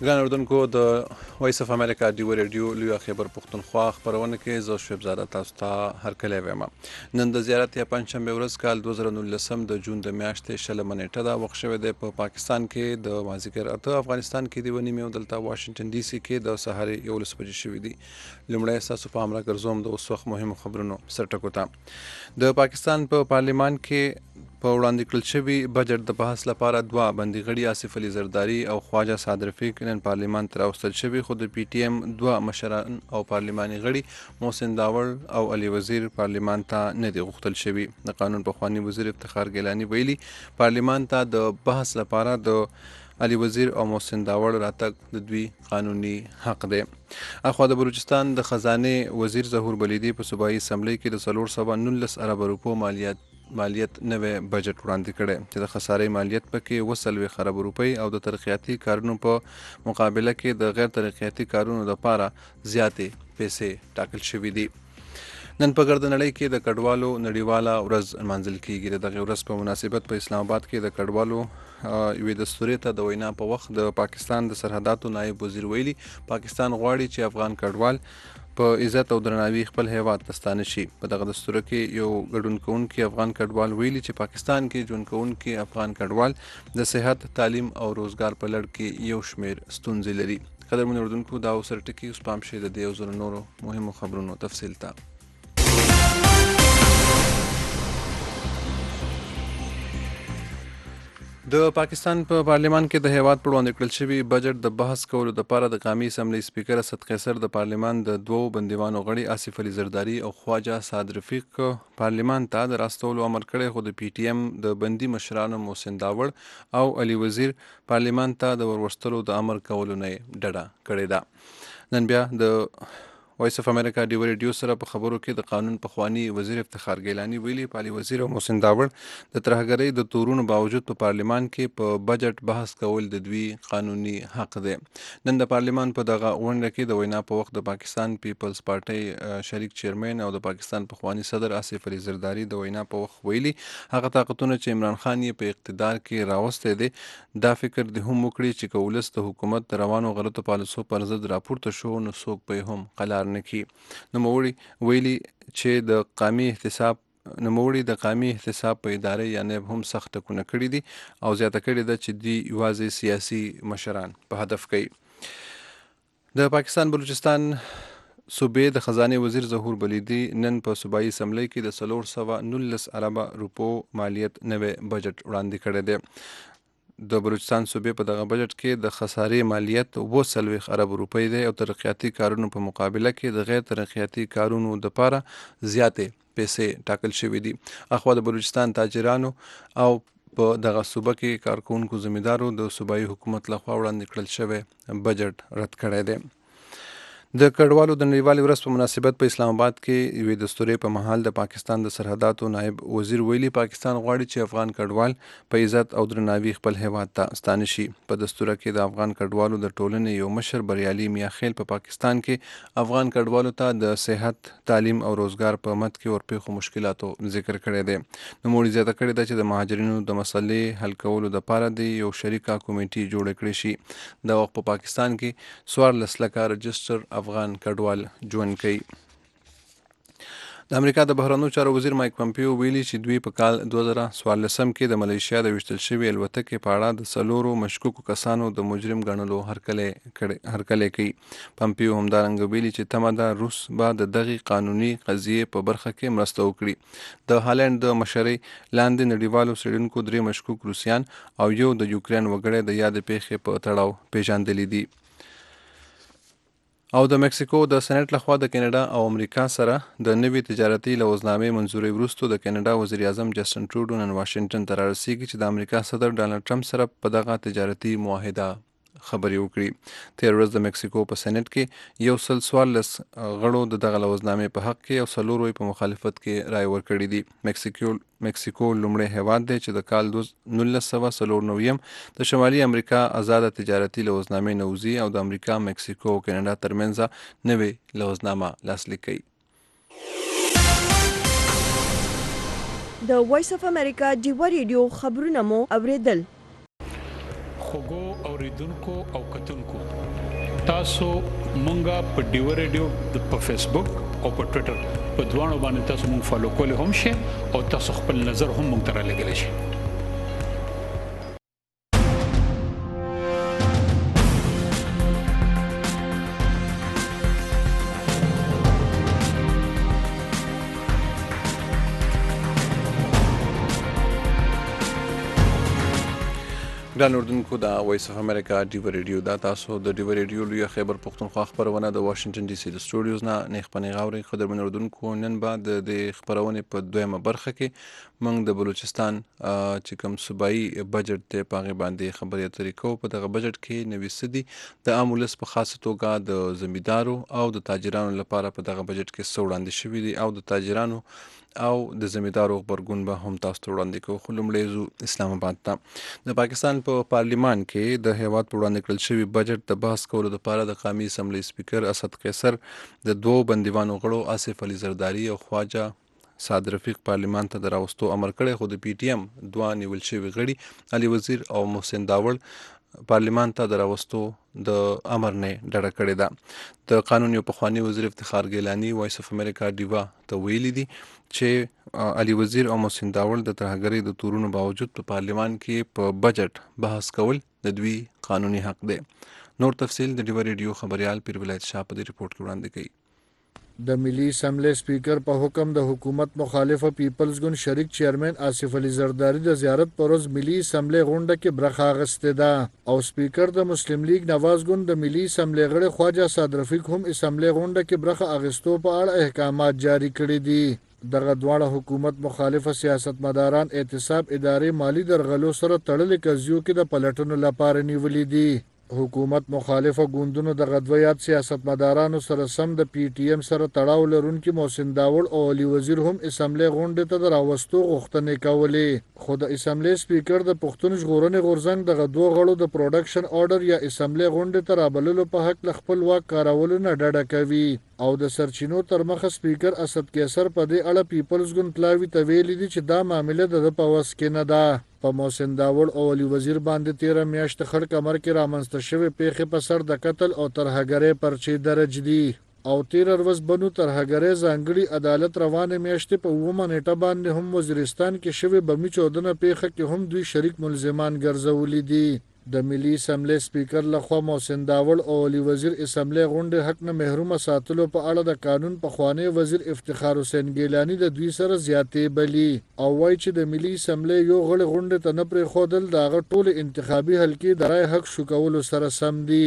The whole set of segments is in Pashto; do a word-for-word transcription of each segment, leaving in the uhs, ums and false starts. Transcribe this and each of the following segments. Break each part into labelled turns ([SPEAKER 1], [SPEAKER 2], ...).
[SPEAKER 1] ګران اردوونکو د وایس اف امریکا ډیو ریډیو لوی خبر پښتونخوا خبرونه کې زه شعیب زاده تاسو ته هرکلی وایم. نن د زیارت یا پنځشنبه ورځ کال دوه زره نولسم د جون د میاشتې شلمه نیټه ده. وخت شوی دی په پاکستان کې د مازدیګر اته، افغانستان کې د یوه نیمې او دلته واشنګټن ډي سي کې د سهار یولس بجې شوي دي. لومړی ستاسو پام راګرځوم د اوس وخت مهمو خبرونو سرټکو ته. د پاکستان په پارلیمان کې په وړاندې کړل شوي بجټ د بحث لپاره دوه بندي غړي آصف علي زرداري او خواجه صادر رفیق نن پارلیمان ته راوستل شوي، خو د پی ټي ایم دوه مشران او پارلیماني غړي محسن داوړ او علي وزیر پارلیمان ته نه دي غوښتل شوي. د قانون پخواني وزیر افتخار ګیلاني ویلي پارلیمان ته د بحث لپاره د علي وزیر او محسن داوړ راتګ د دوی قانوني حق دی. اخوا د بلوچستان د خزانې وزیر ظهور بلیدي په صوبایي اسمبلۍ کې د څلور سوه نولس اربه روپو مالیات مالیت نوی بجټ وړاندې کړی چې د خسارې مالیت پکې اووه څلوېښت اربه روپۍ او د ترقیاتي کارونو په مقابله کې د غیر ترقیاتي کارونو لپاره زیاتې پیسې ټاکل شوي دي. نن په ګرده نړۍ کې د کډوالو نړیواله ورځ لمانځل کیږي. د دغې ورځ په مناسبت په اسلام آباد کې د کډوالو یوې دستورې ته د وینا په وخت د پاکستان د سرحداتو نایب وزیر ویلي پاکستان غواړي چې افغان کډوال په عزت او درناوي خپل هیواد ته ستانه شي. په دغه دستوره کې یو ګډون کوونکي افغان کډوال ویلي چې پاکستان کې ژوند کوونکي افغان کډوال د صحت، تعلیم او روزګار په لړ کې یو شمیر ستونزې لري. قدرمن اردوونکو دا اوس ټکي اوس پام شي د دې او زرو نورو مهمو خبرونو تفصیل ته. د پاکستان په پارلیمان کې د هیواد په وړاندې کړل شوي بجټ د بحث کولو لپاره د قومي اسمبلۍ سپیکر اسد قیصر د پارلیمان د دوو بندیوانو غړي آصف علي زرداري او خواجه صادر رفیق پارلیمان ته د راستولو امر کړی، خو د پی ټي ایم د بندي مشرانو محسن داوړ او علي وزیر پارلیمان ته د وروستلو د امر کولو نه ډډه کړې ده. نن بیا د وایس اف امریکا ډیو ریډیو سره په خبرو کې د قانون پخواني وزیر افتخار ګیلاني ویلي په علي وزیر او محسن داوړ د ترهګرۍ د تورونو باوجود په پارلیمان کې په بجټ بحث کول د دوی قانوني حق دی. نن د پارلیمان په دغه غونډه کې د وینا په وخت د پاکستان پیپلز پارټۍ شریک چیرمن او د پاکستان پخواني صدر آصف علي زرداري د وینا په وخت ویلي هغه طاقتونه چې عمران خان یې په اقتدار کې راوستی دی دا فکر د هم وکړي چې که ولس د حکومت د روانو غلطو پالیسو پر ضد راپورته شو نو څوک به هم قلار نه کړي. نوموړي ویلي چې د قومي احتساب نوموړي د قومي احتساب په ادارې یا نیب هم سخت ټکونه کړي دي او زیاته کړې ده چې دوی یوازې سیاسي مشران په هدف کوي. د پاکستان بلوچستان صوبې د خزانې وزیر ظهور بلیدي نن په صوبایي اسمبلۍ کې د څلور سوه نولس اربه روپو مالیت نوی بجټ وړاندې کړی دی. د بلوچستان صوبې په دغه بجټ کې د خسارې مالیت اووه څلوېښت اربه روپۍ دی او ترقیاتي کارونو په مقابله کې د غیر ترقیاتي کارونو لپاره زیاتې پیسې ټاکل شوي دي. اخوا د بلوچستان تاجرانو او په دغه صوبه کې کارکوونکو زمیندارو د صوبایي حکومت لخوا وړاندې کړل شوی بجټ رد کړی دی. د کډوالو د نړیوالې ورځ په مناسبت په اسلام آباد کې یوې دستورې په مهال د پاکستان د سرحداتو نایب وزیر ویلي پاکستان غواړي چې افغان کډوال په عزت او درناوي خپل هیواد ته ستانه شي. په دستوره کې د افغان کډوالو د ټولنې یو مشر بریالي میاخیل په پاکستان کې افغان کډوالو ته د صحت، تعلیم او روزګار په مد کې ورپېښو مشکلاتو ذکر کړی دی. نوموړي زیاته کړې ده چې د مهاجرینو د مسلې حل کولو لپاره د یو شریکه کمیټې جوړه کړې شي. دا وخت په پاکستان کې څوارلس لکه رجسټر افغان کډوال ژوند کوي. د امریکا د بهرنیو چارو وزیر مایک پمپیو ویلي چې دوی په کال دوه زره څوارلسم کې د ملیشیا د ویشتل شوې الوتکې په اړه د څلورو مشکوکو کسانو د مجرم ګڼلو هرکلی کوي. پمپیو همدارنګه ویلي چې تمه ده روس به د دغې قانوني قضیې په برخه کې مرسته وکړي. د هالند د مشرۍ لاندې نړیوالو څېړونکو درې مشکوک روسیان او یو د یوکرین وګړی د یادې پیښې په تړاو پیژندلي دي. او د مکسیکو د سېنات لخوا د کینیډا او امریکا سره د نوي تجارتي لوزنامې منظوري وروسته د کینیډا وزیر اعظم جسټن ټروډو نن واشنګټن ته رارسیږي چې د امریکا صدر ډانلډ ټرمپ سره په دغه تجارتي معاهده خبرې وکړي. تېره ورځ د مکسیکو په سېنات کې یو سل څوارلس غړو د دغه لوزنامې په حق کې او څلورو یې په مخالفت کې رایې ورکړي دي. مکسیکو مکسیکو لومړی هیواد دی چې د کال نولس سوه څلور نویم د شمالي امریکا آزاده تجارتي لوزنامې نه وځي او د امریکا، مکسیکو او کینیډا ترمنځ نوې لوزنامه لاسلیک کوي.
[SPEAKER 2] د وایس اف امریکا ډیو ریډیو خبرونه مو اوریدل. خوږو اوریدونکو او کتونکو تاسو مونږه په ډیو ریډیو په فیسبوک او په ټوئیټر په دوانو باندې تاسو مونږ فالو کولی هم شئ او تاسو خپل نظر هم مونږ ته رالیږلی شئ.
[SPEAKER 1] ګران اردوونکو د وایس اف امریکا ډیو ریډیو دا تاسو د ډیو ریډیو لویه خیبر پښتونخوا خپرونه د واشنگټن ډي سي د سټوډیوز نه نیغ پنې غاوري قدرمن اردوونکو نن بعد د خپرونې په دویمه برخه کې موږ د بلوچستان چې کوم صوبایي بجټ دی په هغې باندې خبرې اترې کوو. په دغه بجټ کې نوي څه دي د عام ولس په خاصه توګه د زمیندارو او د تاجرانو لپاره په دغه بجټ کې څه وړاندې شوي دي او د تاجرانو او د زمیندارو غبرګون به هم تاسو ته وړاندې کوو. خو لومړی ځو اسلام آباد ته. د پاکستان په پارلیمان کې د هیواد په وړاندې کړل شوي بجټ د بحث کولو لپاره د قومي اسمبلی سپیکر اسد قیصر د دوو بندیوانو غړو آصف علي زرداري او خواجه سعد رفیق پارلیمان ته د راوستو امر کړی، خو د پی ټي ایم دوه نیول شوي غړي علي وزیر او محسن داوړ پارلیمان ته د راوستو د امر نه ډډه کړې ده. د قانون یو پخوانی وزیر افتخار ګیلاني وایس اف امریکا ډیوا ته ویلي دي چې علي وزیر او محسن داوړ د ترهګرۍ د تورونو باوجود په پارلیمان کې په بجټ بحث کول د دوی قانوني حق دی. نور تفصیل د ډیوا ریډیو خبريال پیر ولایت شاه په دې ریپورت کې وړاندې کوي.
[SPEAKER 3] د ملي اسمبلی سپیکر په حکم د حکومت مخالفه پیپلز ګوند شریک چیرمن آصف علي زرداري د زیارت پر ورځ ملي اسمبلی غونډه کې برخه اخیستې ده او سپیکر د مسلم لیگ نواز ګوند د ملي اسمبلی غړي خواجه سعد رفیق هم اسمبلی غونډه کې برخه اخیستو په اړه احکامات جاری کړي دي. دغه دواړه حکومت مخالفه سیاستمداران اعتصاب ادارې مالی درغلو سره تړلې قضیو کې د پلټنو لپاره نیولې دي. حکومت مخالفه ګوندونو د غدویات سیاستمدارانو سره سم د پی ټی ایم سره تړاو لرونکي محسن داوړ او علي وزیر هم اسمبلی غونډې ته د راوستو غوښتنې کولې، خو د اسمبلی سپیکر د پښتون ژغورنې غورځنګ دغه دوه غړو د پروډکشن آرډر یا اسمبلی غونډې ته رابللو په حق له خپل واک کارولو نه ډډه کوي او د سرچینو تر مخه سپیکر اسد قیصر په دې اړه پیپلز ګوند پلاوي ته ویلي دي چې دا معامله د په وس کې نه ده. په محسن داوړ او علي وزیر باندې تیره میاشت خړ کمر کې رامنځته شوې پیښې په سر د قتل او ترهګرۍ پرچې درج دي او تیر ورځ بنو ترهګرۍ ځانګړي عدالت روانه میاشتې په اوومه نیټه باندې هم وزیرستان کې شوې بمي چودنه پیښه کې هم دوی شریک ملزمان ګرځولي دي. د ملي اسمبلی سپیکر لخوا محسن داوړ او علي وزیر اسمبلی غونډې حق نه محرومه ساتلو په اړه د قانون پخوانی وزیر افتخار حسین ګیلاني د دوی سره زیاتې بلی او وایي چې د ملي اسمبلی یو غړي غونډې ته نه پرېښودل د هغه ټولې انتخابي حلقې د رای حق شو کولو سره سم دي.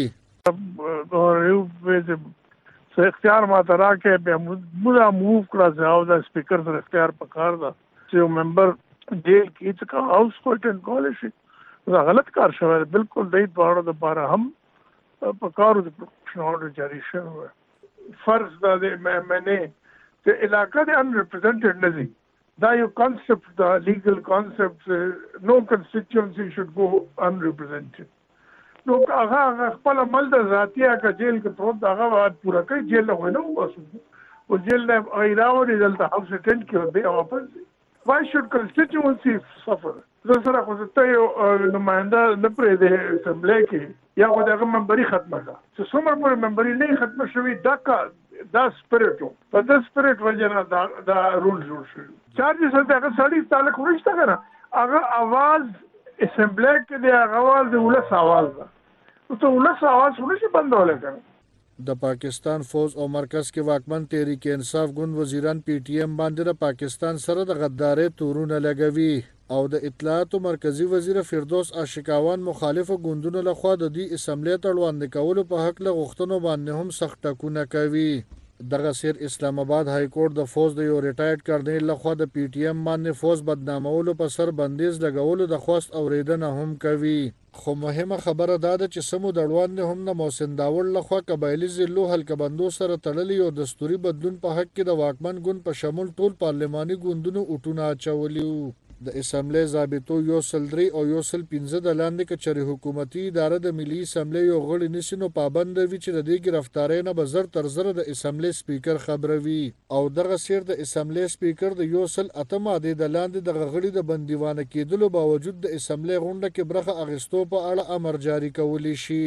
[SPEAKER 4] اختیار ما ته راکې بیا موږ موو کړه او د سپیکر سره اختیار پکار ده چې یو ممبر جیل کې څه هاوس کوټ ان کولی شي. دا غلط کار شوی بالکل دی په اړه دپاره هم په کارو د پروټیکشن آرډر جاري شوی. فرض دا دی منې چې علاقه د ان ریپرزینټډ نه ځي، دا یو کانسپټ دا لیګل کانسپټ نو کنسټیچوئنسي شوډ گو ان ریپرزینټډ. نو هغه خپل عمل د ذاتي هغه جیل کې پروت هغه وخت پوره کوي، جیل نه ونه واسو او جیل نه ایراوري دلته هاوس اټینډ کې به واپس. Why should constituency suffer? زه سره خو ته یو نماینده نه پرې د اسمبلی کې یا خو دغه ممبري ختمه ده چې څومره پورې ممبري نه ختمه شوي دا دا سپریټ و په دا سپریټ وجه نه دا دا رول جوړ شوي. چارجز هغه سړي تعلق نشته که نه، هغه اواز اسمبلی کې دی، هغه اواز د ولس اواز ده، نو ته ولس اواز خو نشي بندولی که نه.
[SPEAKER 3] د پاکستان فوج او مرکز کې واکمن تحریک انصاف ګوند وزیران پی ټی ایم باندې د پاکستان سره د غدارۍ تورونه لګوي او د اطلاعاتو مرکزی وزیر فردوس عاشقاوان مخالفه ګوندونو لخوا د دې اسمبلی ته وړاندې کولو په حق له غوښتنو باندې هم سخت ټکونه کوي. دغه سیر اسلام آباد های کورټ د فوج د یو ریټایرډ کرنیل لخوا د پی ټی ایم باندې فوج بدنامولو په سر بندیز لګولو د خواست اوریدنه هم کوي. خو مهمه خبره دا ده چې سمو دړوان هم د محسن داوړ لخوا قبایلي ضلعو حلقه بندو سره تړلي یو دستوري بدلون په حق کې د واکمن ګوند په شمول ټول پارلماني ګوندونو اټونه اچولي وو. د اسمبلی ضابطو یو سل درې او یو سل پنځه د لاندې که چېرې حکومتي اداره د ملي اسمبلی یو غړي نیسي نو پابند وي چې د دې ګرفتارۍ نه به زر تر زره د اسمبلی سپیکر خبروي او دغه سیر د اسمبلی سپیکر د یو سل اته مادې د لاندې دغه غړي د بندیوانه کېدلو باوجود د اسمبلی غونډه کې برخه اخیستو په اړه امر جاری کولی شي.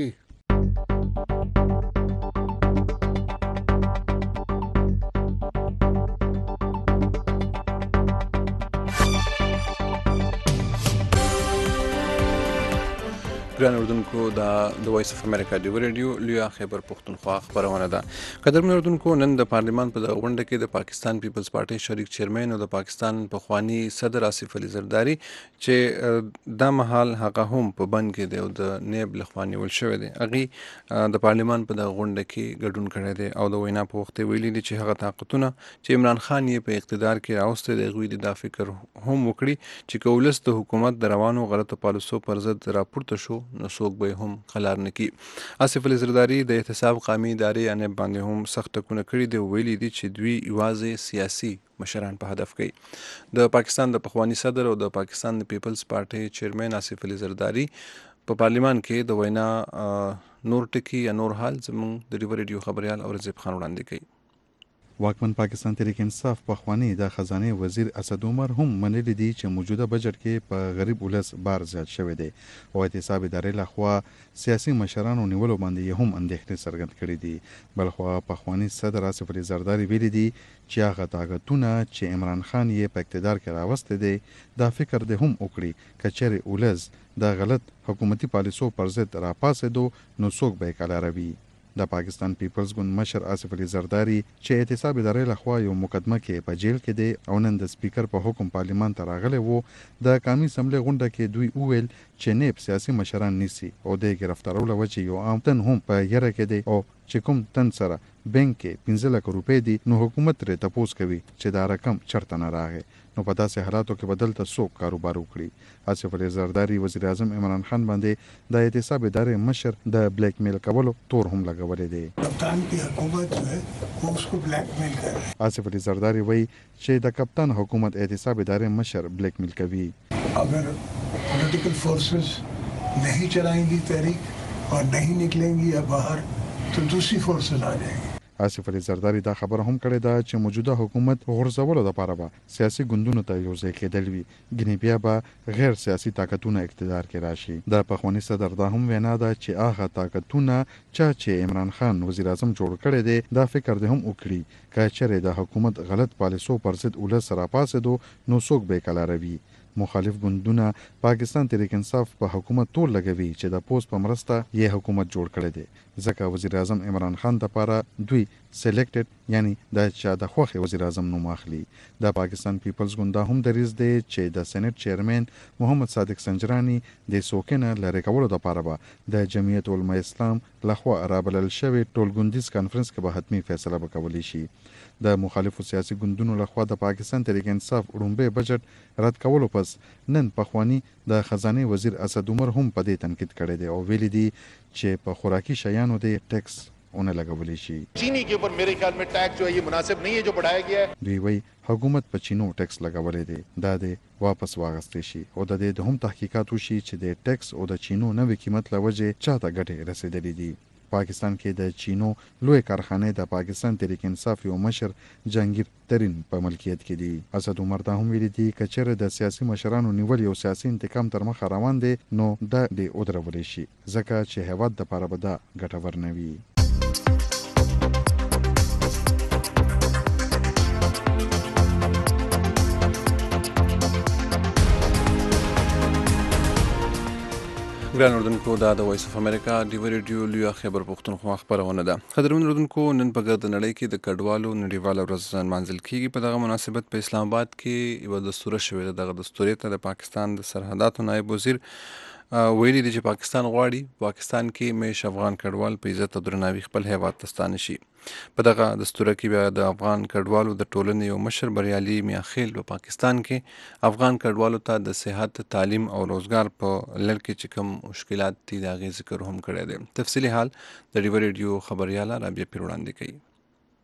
[SPEAKER 1] ګران اردوونکو دا د وایس اف امریکا ډیو ریډیو لویا خیبر پښتونخوا خبرونه ده. قدرمن اردوونکو، نن د پارلیمان په دغه غونډه کې د پاکستان پیپلز پارټۍ شریک چیرمن او د پاکستان پخوانی صدر آصف علي زرداري چې دا مهال هغه هم په بند کې دی او د نیب لخوا نیول شوی دی، هغې د پارلیمان په دغه غونډه کې ګډون کړی دی او د وینا په وخت یې ویلي دي چې هغه طاقتونه چې عمران خان یې په اقتدار کې راوستی دی هغوی د دا فکر هم وکړي چې که ولس د حکومت د روانو غلطو پالیسو پر ضد راپورته شو نو څوک به هم قلار نه کړي. آصف علي زرداري د احتساب قومي ادارې انب باندې هم سخت ټکونه کړي دي او ویلي دي چې دوی یوازې سیاسي مشران په هدف کوي. د پاکستان د پخوانی صدر او د پاکستان د پیپلز پارټۍ چیرمن آصف علي زرداري په پارلیمان کې د وینا نور ټکي یا نور حال زموږ د ریور ریډیو خبریال اورزیب خان وړاندې کوي.
[SPEAKER 5] واکمن پاکستان تحریک انصاف پخوانی د خزانه وزیر اسد عمر هم منلي دي چې موجوده بجټ کې په غریب ولس بار زیات شوی دی او احتساب ادارې لخوا سیاسي مشرانو نیولو باندې هم اندېښنې څرګند کړي دي. بلخوا پخوانی صدر آصف علي زرداري ویلي دي چې هغه طاقتونه چې عمران خان یې په اقتدار کې راوستی دی دا فکر دې هم وکړي که چېرې ولس د غلط حکومتي پالیسو پر ضد راپاڅېدو نو څوک به یې قلاروي. د پاکستان پیپلز ګوند مشر آصف علي زرداري چې احتساب ادارې لخوا یو مقدمه کې په جیل کې دی او نن د سپیکر په حکم پارلیمان ته راغلی وو، د قومي اسمبلۍ غونډه کې دوی وویل چې نیب سیاسي مشران نیسي او د ګرفتارولو وجې یو عام تن هم په یره کې دی او چې کوم تن سره بینک کې پنځه لکه روپۍ دي نو حکومت ترې تپوس کوي چې دا رقم چرته نه راغی نو په داسې حالاتو کې به دلته څوک کاروبار وکړي. آصف علي زرداري وزیر اعظم عمران خان باندې د احتساب ادارې مشر د بلیک میل کولو تور هم لګولی دی.
[SPEAKER 6] کپتان کی حکومت جو ہے وہ اس کو بلیک میل کر رہی ہے.
[SPEAKER 5] آصف علي زرداري وایي چې د کپتان حکومت احتساب ادارې مشر بلیک میل کوي.
[SPEAKER 6] اگر پولیټیکل فورسز نہیں چلائیں گی تحریک اور نہیں نکلیں گی یا باہر تو دوسری فورسز آ جائیں گی.
[SPEAKER 5] آصف علي زرداري دا خبره هم کړې ده چې موجوده حکومت غورځولو لپاره به سیاسي ګوندونو ته یو ځای کېدل وي، ګنې بیا به غیر سیاسي طاقتونه اقتدار کې راشي. د پخواني صدر دا هم وینا ده چې هغه طاقتونه چا چې عمران خان وزیر اعظم جوړ کړی دی دا فکر دې هم وکړي که چېرې د حکومت غلط پالیسو پر ضد ولس راپاڅېدو نو څوک به یې قلاروي. مخالف ګوندونه پاکستان تحریک انصاف په حکومت تور لګوي چې د پوسټ په مرسته یې حکومت جوړ کړی دی، ځکه وزیر اعظم عمران خان دپاره دوی سلیکټډ یعنی د چا د خوښې وزیر اعظم نوم اخلي. د پاکستان پیپلز ګوند دا هم دریځ دی چې د سینټ چیرمن محمد صادق سنجرانی د سوکې نه لرې کولو دپاره به د جمعیت علماء اسلام لخوا رابلل شوی ټولګوندیز کانفرنس کې به حتمي فیصله به کولی شي. د مخالفو سیاسي ګوندونو لخوا د پاکستان تحریک انصاف وړومبی بجټ رد کولو پس نن پخوانی د خزانه وزیر اسد عمر هم په دې تنقید کړی دی او ویلي دي چې په خوراکي شیانو د ټیکس ونه لګولی شي.
[SPEAKER 7] چینی کے اوپر میرے خیال میں ٹیکس جو ہے یہ مناسب نہیں ہے جو بڑھایا گیا ہے.
[SPEAKER 5] دوی وایي حکومت په چینو ټیکس لګولی دی، دا د واپس واغستی شي او د دې د هم تحقیقات وشي چې د ټیکس او د چینو نوې قیمت له وجې چاته ګټې رسېدلې دي. پاکستان کې د چینو لوی کارخانې د پاکستان تحریک انصاف یو مشر جهانگیر ترین په ملکیت کې دي. اسد عمر دا هم ویلي دي که چېرې د سیاسي مشرانو نیول یو سیاسي انتقام تر مخه روان دی نو دا دې ودرولی شي ځکه چې هیواد دپاره به دا ګټور نه وي.
[SPEAKER 1] ګران اردوونکو، دا د وایس اف امریکا ډیو ریډیو لویا خیبر پښتونخوا خبرونه ده. قدرمن اردوونکو، نن په ګرد نړۍ کې د کډوالو نړیواله ورځ نمانځل کیږي. په دغه مناسبت په اسلام آباد کې یوه دستوره شوې ده. دغه دستورې ته د پاکستان د سرحداتو نایب وزیر ویلي دي چې پاکستان غواړي پاکستان کې میش افغان کډوال په عزت او درناوي خپل هیواد ته ستانه شي. په دغه دستوره کې بیا د افغان کډوالو د ټولنې یو مشر بریالي میاخیل په پاکستان کې افغان کډوالو ته د صحت، تعلیم او روزګار په لړ کې چې کوم مشکلات دي د هغې ذکر هم کړی دی. تفصیلي حال د ریور ریډیو خبریاله رابعه پیر وړاندې کوي.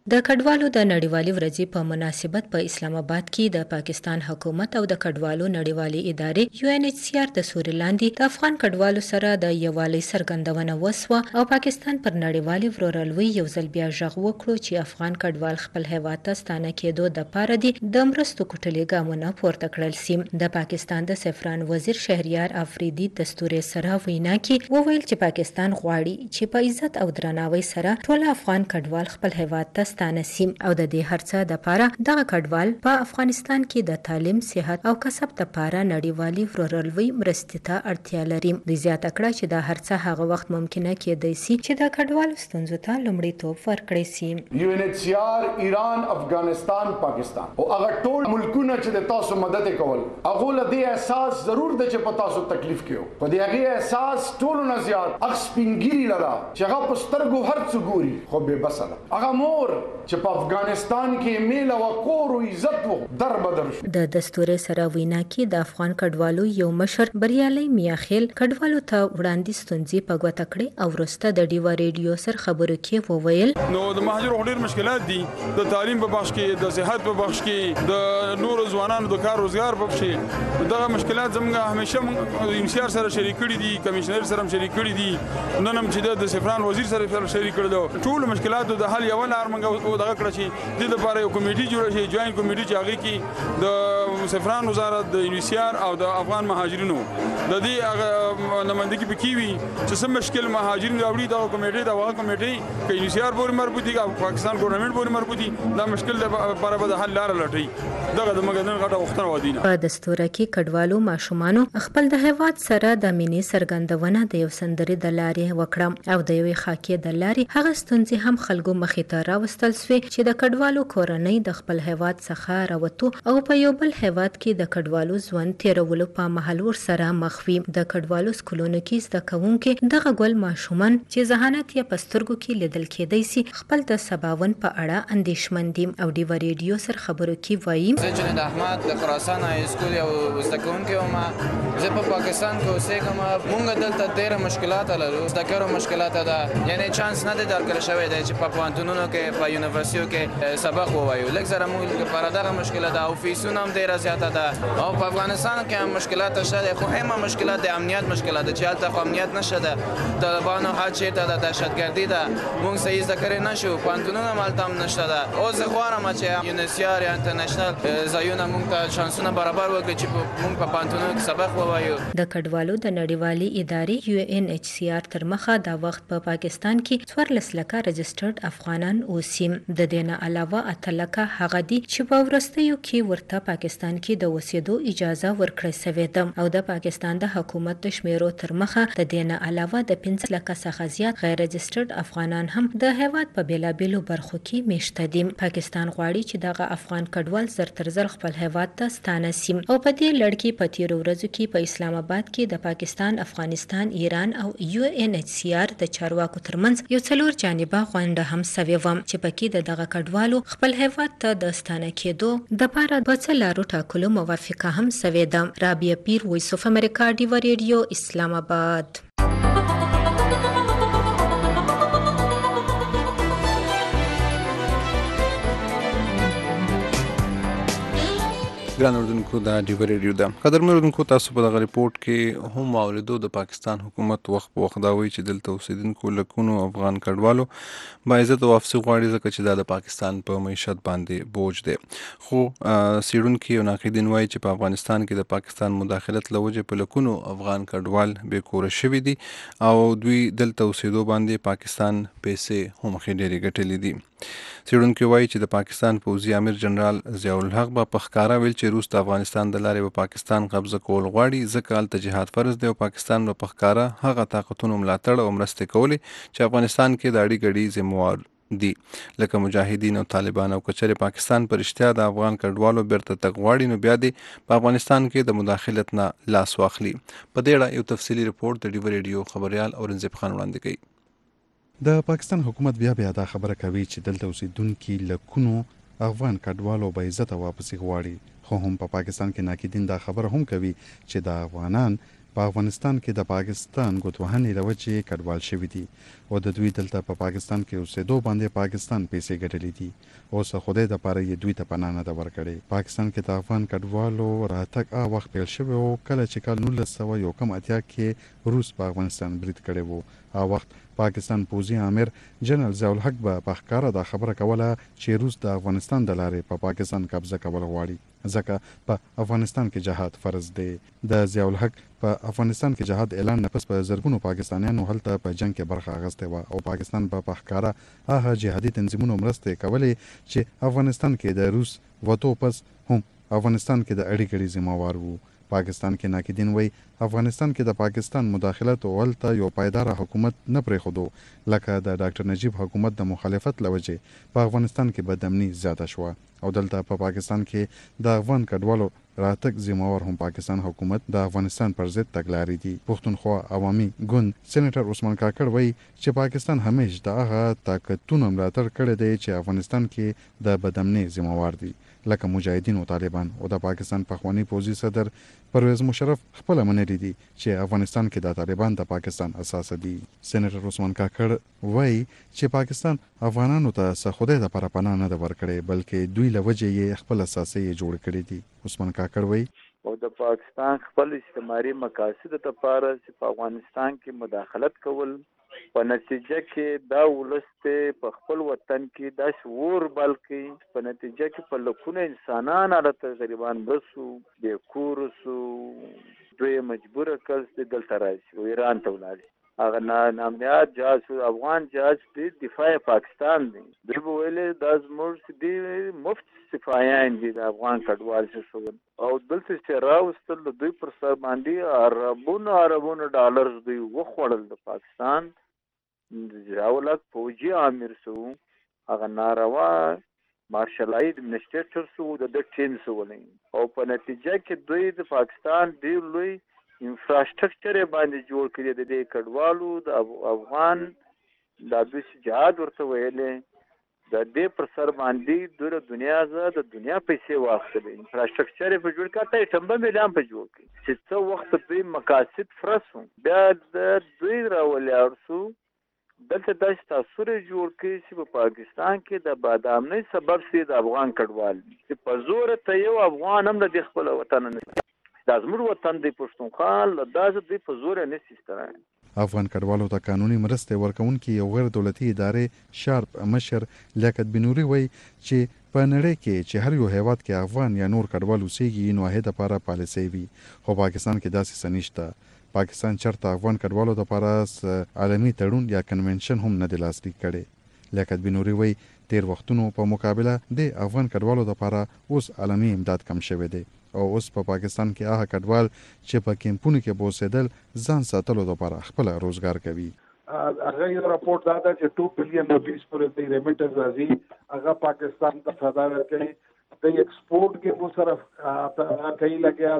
[SPEAKER 8] د کډوالو د نړیوالې ورځې په مناسبت په اسلام آباد کې د پاکستان حکومت او د کډوالو نړیوالې ادارې یو ان ایچ سی آر د سوري لاندې د افغان کډوالو سره د یووالي څرګندونه وسوه او پاکستان پر نړیوالې ورورولۍ یو ځل بیا غږ وکړو چې افغان کډوال خپل هیواد ته ستانه کېدو د پاره دي د مرستو کوټلې ګامونه پورته کړل سي. د پاکستان د سفران وزیر شهریار افریدي د ستوري سره وینا کې وویل چې پاکستان غواړي چې په عزت او درناوي سره ټول افغان کډوال خپل هیواد ته ستانه سي او د دې هرڅه د پاره دغه کډوال په افغانستان کې د تعلیم، صحت او کسب د پاره نړیوالي ورورولۍ مرستې ته اړتیا لري. د زیاته کړه چې دا هرڅه هغه وخت ممکنه کېدای سي چې د کډوالو ستونزو ته لومړیتوب ورکړي سي.
[SPEAKER 9] یو ان ایچ سی آر ایران، افغانستان، پاکستان او هغه ټول ملکونه چې د تاسو مدد کول هغه له دې احساس ضرور د چې په تاسو تکلیف کیو په دې هغه احساس ټول نه زیات اکسپینګری لرا چې هغه پسترګو هر څو ګوري خو به بسله هغه مور چې په افغانستان کې میل او کور او عزت وو در بدر شو. د
[SPEAKER 8] دستور سره وینا کې د افغان کډوالو یو مشر بریالي میاخیل کډوالو ته وړاندې ستونزې په ګوته کړې او ورسته د ډیوا ریډیو سره خبرو کې وویل
[SPEAKER 10] نو د مهاجر ډېر مشکلات دي د تعلیم په بخش کې، د صحت په بخش کې، د نور ځوانانو د کار روزګار په بخش کې دغه مشکلات زموږ همیشه انسیار سره شریک کړي دي، کمشنر سره هم شریک کړي دي، نن هم چې د سفران وزیر سره شریک کړي. ټول مشکلاتو د حل یو لار منګو دغه کړی چې د لپاره یو کمیټي جوړه شي، جوائنټ کمیټي چې هغه کې د سفران وزارت، د انسیار او د افغان مهاجرینو د دې هغه نمائندګي پکې وي چې سم مشکل مهاجرین راوړي دغه کمیټي د هغه کمیټي کې انسیار پورې مربوطي او پاکستان ګورنمنت پورې مربوطي دا مشکل لپاره به د حل لار لټي. دغه د مګدن غټه وختونه ودینه
[SPEAKER 8] په دستوره کې کډوالو ماشومانو خپل د هیواد سره د مینې څرګندونه د یو سندري د لارې وکړه او د یوې خاکې د لارې هغه ستونزې هم خلکو مخې ته راوستل سوې چې د کډوالو کورنۍ د خپل هیواد څخه راوتو او په یو بل هیواد کې د کډوالو ژوند تیرولو په مهال ورسره مخ وي. د کډوالو سکولونو کې زده کوونکي دغه ګل ماشومان چې ذهانت یې په سترګو کې لیدل کېدای سي خپل د سباون په اړه اندېښمن دي او ډیوا ریډیو سره خبرو کې وایي
[SPEAKER 11] زه جنید احمد د خراسان های سکول یو زده کوونکی وم. زه په پاکستان کې اوسېږم. مونږ دلته ډېره مشکلات لرو، زده کړو مشکلات ده، یعنی چانس نه دی درکړل شوی دی چې په پوهنتونونو کې په یونیورسيټو کې سبق ووایو. لږ زره موږ لپاره دغه مشکله ده او فیسونه هم ډېره زیاته ده او په افغانستان کې هم مشکلات شته خو هم مشکلات د امنیت مشکلات چې هلته خو امنیت نشته ده، طالبانو هر چېرته ده، دهشتګردي ده، مونږ صحیح زده کړی نشو، پوهنتونونه هم هلته هم نشته ده. اوس زه غواړم چې یونیسیار یا انټرنیشنل ځایونه مونږ ته شانسونه برابر وکړي چې مونږ په پوهنتونونو کې سبق ووایو.
[SPEAKER 8] د کډوالو د نړیوالې ادارې یو ان ایچ سی آر تر مخه دا وخت په پاکستان کې څوارلس لکه رجسټرډ افغانان اوسي. د دې نه علاوه اته لکه هغه دي چې په وروستیو کې ورته پاکستان کې د اوسېدو اجازه ورکړې سوې ده او د پاکستان د حکومت د شمیرو تر مخه د دې نه علاوه د پنځه لکه څخه زیات غیر رجسټرډ افغانان هم د هیواد په بیلابیلو برخو کې میشته دي. پاکستان غواړي چې دغه افغان کډوال زر تر زر خپل هیواد ته ستانه سي او په دې لړ کې په تیرو ورځو کې په اسلام آباد کې د پاکستان، افغانستان، ایران او یو ان ایچ سی آر د چارواکو ترمنځ یو څلور جانبه غونډه هم سوې وه چې پکې د دغه کډوالو خپل هیواد ته د ستانه کېدو د پاره په څه لارو ټاکلو موافقه هم سوې ده. رابعه پیر، وایس اف امریکا، ډیوا ریډیو، اسلام آباد.
[SPEAKER 1] ګران اردوونکو دا ډیوا ریډیو ده. قدرمن اردوونکو تاسو په دغه ریپورت کې هم واوریدو د پاکستان حکومت وخت په وخت دا وایي چې دلته اوسېدونکو لکونو افغان کډوالو باعزت واپسي غواړي ځکه چې دا د پاکستان په معیشت باندې بوج دی. خو څېړونکي او ناقدین وایي چې په افغانستان کې د پاکستان مداخلت له وجې په لکونو افغان کډوال بې کوره شوي دي او دوی دلته اوسېدو باندې پاکستان پیسې هم ښې ډېرې ګټلې دي. څېړونکي وایي چې د پاکستان پوځي امیر جنرال ضیاء الحق به په ښکاره ویل چې روس د افغانستان د لارې په پاکستان قبضه کول غواړي ځکه هلته جهاد فرض دی او پاکستان به په ښکاره هغه طاقتونو ملاتړ او مرستې کولې چې افغانستان کې د اړې ګډې ذموار دي لکه مجاهدین او طالبان. او کچره پاکستان پر اشتیا د افغان کډوالو بیرته تګ غواړي نو بیا دې په افغانستان کې د مداخلت نه لاس واخلي. په دې اړه یو تفصیلي رپورټ د ډیوا ریډیو خبریال اورنګزیب خان وړاندې کوي.
[SPEAKER 5] د پاکستان حکومت بیا بیا دا خبره کوي چې دلته اوسېدونکي لکونو افغان کډوالو به عزت واپسې غواړي خو هم په پا پاکستان کې ناقدین دا خبره هم کوي چې د افغانان په افغانستان کې د پاکستان ګوتوهنې له وجې کډوال شوي دي او د دوی دلته په پاکستان کې اوسېدو باندې پاکستان پیسې ګټلې دي. اوس خدای د پاره یې دوی ته پناه نه ده ورکړې. پاکستان کې د افغان کډوالو راتګ هغه وخت پیل شوی او کله چې کال نولس سوه یو کم اتیا کې روس په افغانستان برید کړی وو. هغه وخت پاکستان پوځي امیر جنرال ضیاء الحق به په ښکاره دا خبره کوله چې روس د افغانستان د لارې په پا پاکستان قبضه کول غواړي ځکه په افغانستان کې جهاد فرض دی. د ضیاء الحق په افغانستان کې جهاد اعلان نه پس په زرګونو پاکستانیانو هلته په جنگ کې برخه اخیستې وه او پاکستان به په ښکاره هغه جهادي تنظیمونو مرستې کولې چې افغانستان کې د روس وتو پس هم افغانستان کې د اړیکې ذمہوار وو. پاکستان کې ناقدین وایي افغانستان کې د پاکستان مداخلت او هلته یو پایدار حکومت نه پرېښودو لکه د ډاکټر نجیب حکومت د مخالفت له وجې په افغانستان کې بدامني زیاته شوه او دلته په پا پاکستان کې د افغان کډوالو راتګ ذمہوار هم پاکستان حکومت د افغانستان پر ضد تګلارې دي. پښتونخوا عوامي ګوند سېنیټر عثمان کاکړ وایي چې پاکستان همیش د هغه طاقتونو ملاتړ کړی دی چې افغانستان کې د بدامني ذمہوار دي لکه مجاهدین او طالبان او د پاکستان پخوانی پوځي صدر پرویز مشرف خپل منلي دي چې افغانستان کې د طالبان د پاکستان اساس دي. سېنیټر عثمان کاکړ وایي چې پاکستان افغانانو ته څه خدای د پاره پناه نه ده ورکړې بلکې دوی له وجې یې خپل اساسي جوړ کړي دي. عثمان کاکړ وایي
[SPEAKER 12] او د پاکستان خپل استعماري مقاصد لپاره چې په افغانستان کې مداخلت کول په نتیجه کې دا ولست په خپل وطن کې دا شعور بلکې په نتیجه کې په لکونه انسانان حالت غریبان بسو د کور سو دوی مجبور کړل چې دلته راشي او ایران ته ولاړ. هغه نامنیات جهاز افغان جهاز د دفاع پاکستان دی. دوی ویلې دا زموږ د مفت صفایان دي د افغان کډوال څخه او دلته چې راوستل دوی پر سر باندې اربونو اربونو ډالر دوی وخوړل د پاکستان ضیاء فوجي امیر سو هغه ناروا مارشل اید منسټر سو د ټیم سو ولې او په نتیجه کې دوی د پاکستان ډیر لوی انفراستراکچر باندې جوړ کړی د دې کډوالو د افغان د دوی جهاد ورته ویلې د دې پر سر باندې دغه دنیا زه د دنیا پیسې واخلې انفراستراکچر په جوړ کړه ټمبه میدان په جوړ کړي چې څو وخت دوی مقاصد فرسو بیا د دوی راولي ارسو دلته داسې تاثر جوړ کړي چې په پاکستان کې د بادامنۍ سبب سي د افغان کډوال چې په زور ته یو افغان هم د خپل وطن نه د زموږ وطن د پښتونخوا له داسې د په زور نه سیستره.
[SPEAKER 5] افغان کډوالو ته قانوني مرستې ورکوونکي یو غیر دولتي ادارې شارپ مشر لیاقت بنوري وایي چې په نړۍ کې چې هر یو هیواد کې افغان یا نور کډوال اوسېږي نو هغې دپاره پالیسۍ وي خو پاکستان کې داسې څه نشته. پاکستان چرته افغان کډوالو دپاره عالمي تړون یا کنونشن هم نه دی لاسلیک کړی. لیاقت بنوري وایي تیر وختونو په مقابله د افغان کډوالو دپاره اوس عالمي امداد کم شوی دی او اوس په پاکستان کې هغه کډوال چې په کیمپونو کې بوسېدل ځان ساتلو دپاره خپل روزګار کوي.
[SPEAKER 13] هغه یو راپورټ دا ده چې دوه بلین روپیز پورې د ریمیټنس راځي هغه پاکستان ته فدا ورکوي. د ایکسپورټ کې مو سره کوي لګیا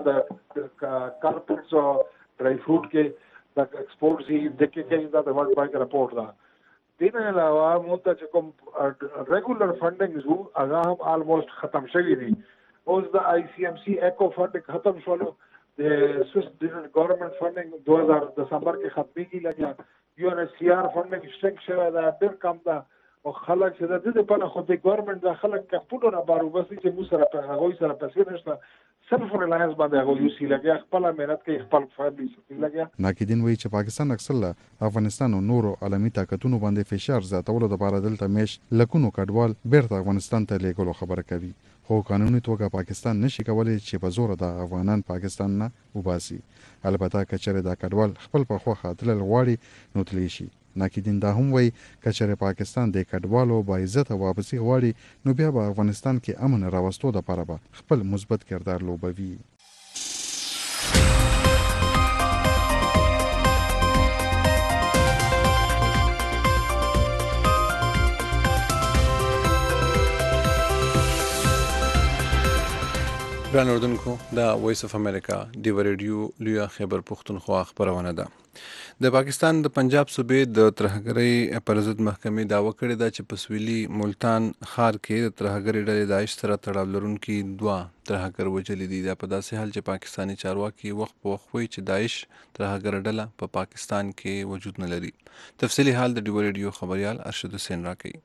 [SPEAKER 13] د کارپټس او ډرای فروټ کې د ایکسپورټ زی د کې کې دا د ورلد بانک راپورټ ده. دین علاوه مو ته چې کوم ریګولر فنډینګ زو هغه هم آلموست ختم شوی دی. اوس د آی سی ایم سی ایکو فنډ ختم شولو د سویس ګورنمنت فنډینګ دو هزار دسمبر کې ختمېږي لګیا یو ان ایچ سی آر فنډینګ شټنګ شوی دا ډېر کم ده او خلک چې د دې په خو د ګورنمنت د خلک کپونو نه بارو بس چې مو سره په هغه سره پیسې نشته صرف ریلاینس باندې هغه یو سی لګیا خپل مهنت کوي خپل فارمي سي لګیا.
[SPEAKER 5] ناقدین وایي چې پاکستان اکثر له افغانستان او نورو عالمي طاقتونو باندې فشار زیاتولو لپاره دلته میش لکونو کډوال بیرته افغانستان ته لیږلو خبره کوي خو قانوني توګه پاکستان نشي کولی چې په زور د افغانان پاکستان نه وباسي. البته که چېرې دا کډوال خپل په خوښه تلل غواړي نو تللی شي. ناقدین دا هم وایي که چېرې پاکستان د کډوالو باعزته واپسي غواړي نو بیا به افغانستان کې امن راوستو دپاره به خپل مثبت کردار لوبوي.
[SPEAKER 1] ګران اردوونکو دا وایس اف امریکا ډیو ریډیو لویا خیبر پښتونخوا خبرونه ده. د پاکستان د پنجاب صوبې د ترهګرۍ پر ضد محکمې دعوه کړې ده چې په سویلي ملتان ښار کې د ترهګرۍ ډلې داعش سره تړاو لرونکي دوه ترهګر وژلي دي. دا په داسې حال چې پاکستاني چارواکي وخت په وخت وایي چې داعش ترهګر ډله په پاکستان کې وجود نه لري. تفصیلي حال د ډیو ریډیو خبريال ارشد حسین راکوي.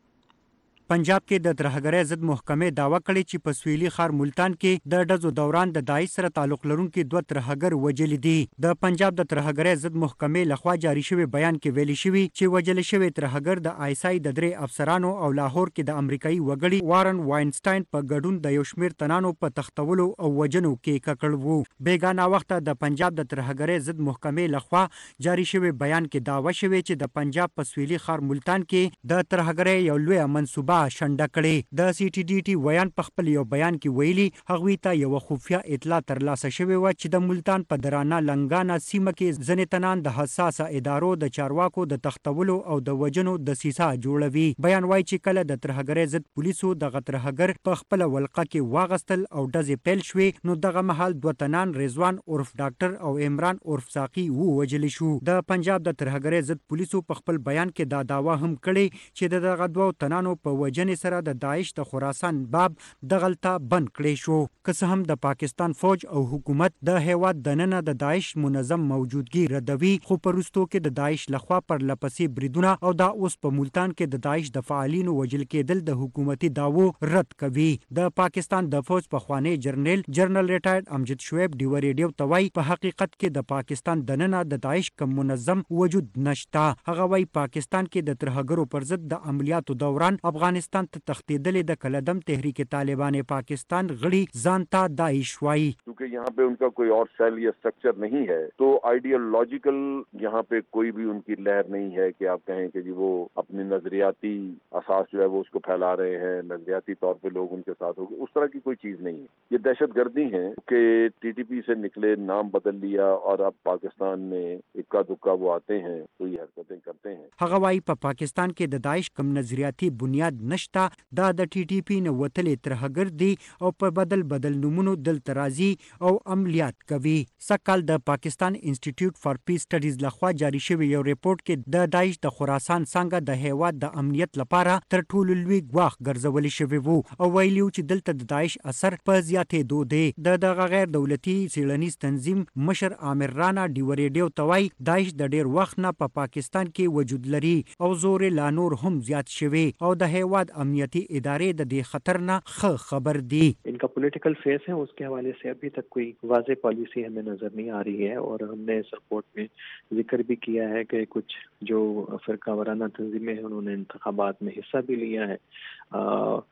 [SPEAKER 14] پنجاب کې د ترهګرۍ ضد محکمې دعوه کړې چې په سویلي ښار ملتان کې د ډزو دوران د داعش سره تعلق لرونکي دوه ترهګر وژلي دي. د پنجاب د ترهګرۍ ضد محکمې لخوا جاري شوی بیان کې ویلي شوي چې وژل شوی ترهګر د آی اس آی د درې افسرانو او لاهور کې د امریکایي وګړي وارن واینسټاین په ګډون د یو شمېر تنانو په تختولو او وژنو کې ککړ وو. بیګانه وخت د پنجاب د ترهګرۍ ضد محکمې لخوا جاري شوی بیان کې دعوه شوې چې د پنجاب په سویلي ښار ملتان کې د ترهګرۍ یو لوی منصوبه شنډه کړې. د سی ټي ډي ټي ویان په خپل یو بیان کې ویلي هغوی ته یو خفیه اطلاع ترلاسه شوې وه چې د ملتان په درانه لنګانه سیمه کې ځینې تنان د حساسه ادارو د چارواکو د تختولو او د وژنو دسیسه جوړوي. بیان وایي چې کله د ترهګرۍ ضد پولیسو دغه ترهګر په خپله ولقه کې واغستل او ډزې پیل شوې نو دغه مهال دوه تنان رضوان عرف ډاکټر او عمران عرف ساقي ووژلی شو. د پنجاب د ترهګرۍ ضد پولیسو په خپل بیان کې دا دعوه هم کړې چې د دغه دوه تنانو په وژنې سره د داعش د خراسان باب دغلطه بند کړی شو. که څه هم د پاکستان فوج او حکومت د هیواد دننه د داعش منظم موجودګي ردوي خو په وروستو کې د داعش لخوا پر لپسې بریدونه او دا اوس په ملتان کې د داعش د فعالینو وژل کېدل د حکومتي دعوو رد کوي. د پاکستان د فوج پخوانی جرنیل جنرال ریټایرډ امجد شعیب ډیو ریډیو ته وایي په حقیقت کې د پاکستان دننه د داعش کوم منظم وجود نشته. هغه وایي پاکستان کې د ترهګرو پر ضد د عملیاتو دوران افغانستان ته تختیدلې د کلدم تحریک طالبان پاکستان غړي ځانته داعش وایي.
[SPEAKER 15] क्योंकि यहाँ पे उनका कोई और सेल या स्ट्रक्चर नहीं है तो आइडियोलॉजिकल यहाँ पे कोई भी उनकी लहर नहीं है कि आप कहें कि जी वो अपनी नजरियाती असास जो है वो उसको फैला रहे हैं, नजरियाती तौर पे लोग उनके साथ हो गए, उस तरह की कोई चीज नहीं है. ये दहशत गर्दी है कि टीटीपी से निकले, नाम बदल लिया और अब पाकिस्तान में इक्का दुक्का वो आते हैं तो ये हरकतें करते हैं.
[SPEAKER 14] هغه وایي په پاکستان کې د داعش کم نظریاتي بنیاد نشته. دا د ټي ټي پی نه وتلې ترهګر دي او په بدل بدل نومونو دلته راځي او عملیات کوي. سږکال د پاکستان انسټیټیوټ فار پیس سټډیز لخوا جاري شوی یو ریپورت کې د داعش د خراسان څنګه د هیواد د امنیت لپاره تر ټولو لوی ګواښ ګرځولي شوی وو او ویلي چې دلته د داعش اثر په زیاتېدو دی. د دغه غیر دولتي څېړنیز تنظیم مشر عامر رانا ډیو ریډیو ته وایي داعش د ډېر وخت نه په پاکستان کې وجود لري او زور لا نور هم زیات شوی او د هیواد امنیتي ادارې د دې خطر نه ښه خبر دي.
[SPEAKER 16] इनका पॉलिटिकल फेस है उसके हवाले से अभी तक कोई वाज़ेह पॉलिसी हमें नज़र नहीं आ रही है और हमने इस रिपोर्ट में जिक्र भी किया है कि कुछ जो फ़िरका वाराना तंजीमें हैं उन्होंने इंतखाबात में हिस्सा भी लिया है आ,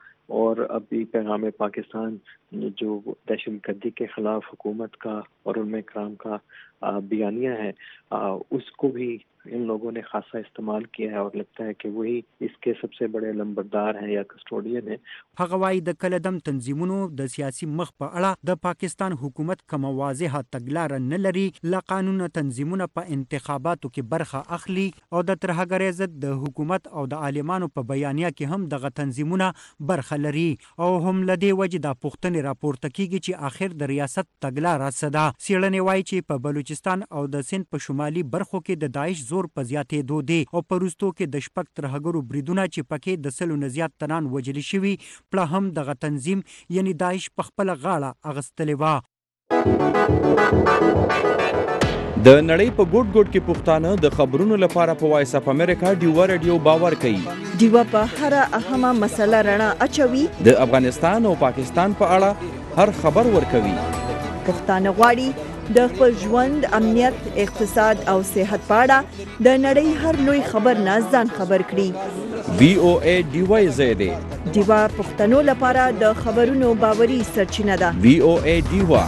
[SPEAKER 16] और अभी पैगाम पाकिस्तान जो दहशतगर्दी के ख़िलाफ़ हुकूमत का और उनमें कराम का बयानिया है आ, उसको भी इन लोगों ने खासा इस्तेमाल किया है और लगता है कि वही इसके सबसे बड़े लंबरदार हैं या कस्टोडियन हैं.
[SPEAKER 14] هغه وایي د کلدم تنظیمونو د سیاسي مخ په اړه د پاکستان حکومت کوم واضحه تګلاره نه لري. لا قانون تنظیمونه په انتخاباتو کې برخه اخلي او د ترهګرۍ ضد د حکومت او د عالمانو په بیانیه کې هم دغه تنظیمونه برخه لري او هم لدی وجه د پښتنې راپورته کیږي چې اخر د ریاست تګلاره صدا. سیړنې وایي چې په بلوچستان او د سند په شمالي برخو کې د داعش زور په زیاتېدو دی او په وروستو کې د شپږ ترهګرو بریدونه چې پکې د سلو نه زیات تنان وژلي شوي پړه هم دغه تنظیم یعنی داعش په خپله غاړه اخیستلې وه.
[SPEAKER 17] د نړۍ په ګوټ ګوټ کې پښتانه د خبرونو لپاره په وایس اف امریکا ډیو ریډیو باور کوي.
[SPEAKER 18] ډیو په هر اهمه مسله رڼا اچوي.
[SPEAKER 17] د افغانستان او پاکستان په اړه هر خبر ورکوي.
[SPEAKER 18] پښتانه غواړي د خپل ژوند، امنیت، اقتصاد او صحت په اړه د نړۍ هر لوی خبر نه ځان خبر کړي.
[SPEAKER 17] وی او ای ډیو زیاده
[SPEAKER 18] ډیو پښتنو لپاره د خبرونو باوري سرچینه ده.
[SPEAKER 17] وی او ای ډیو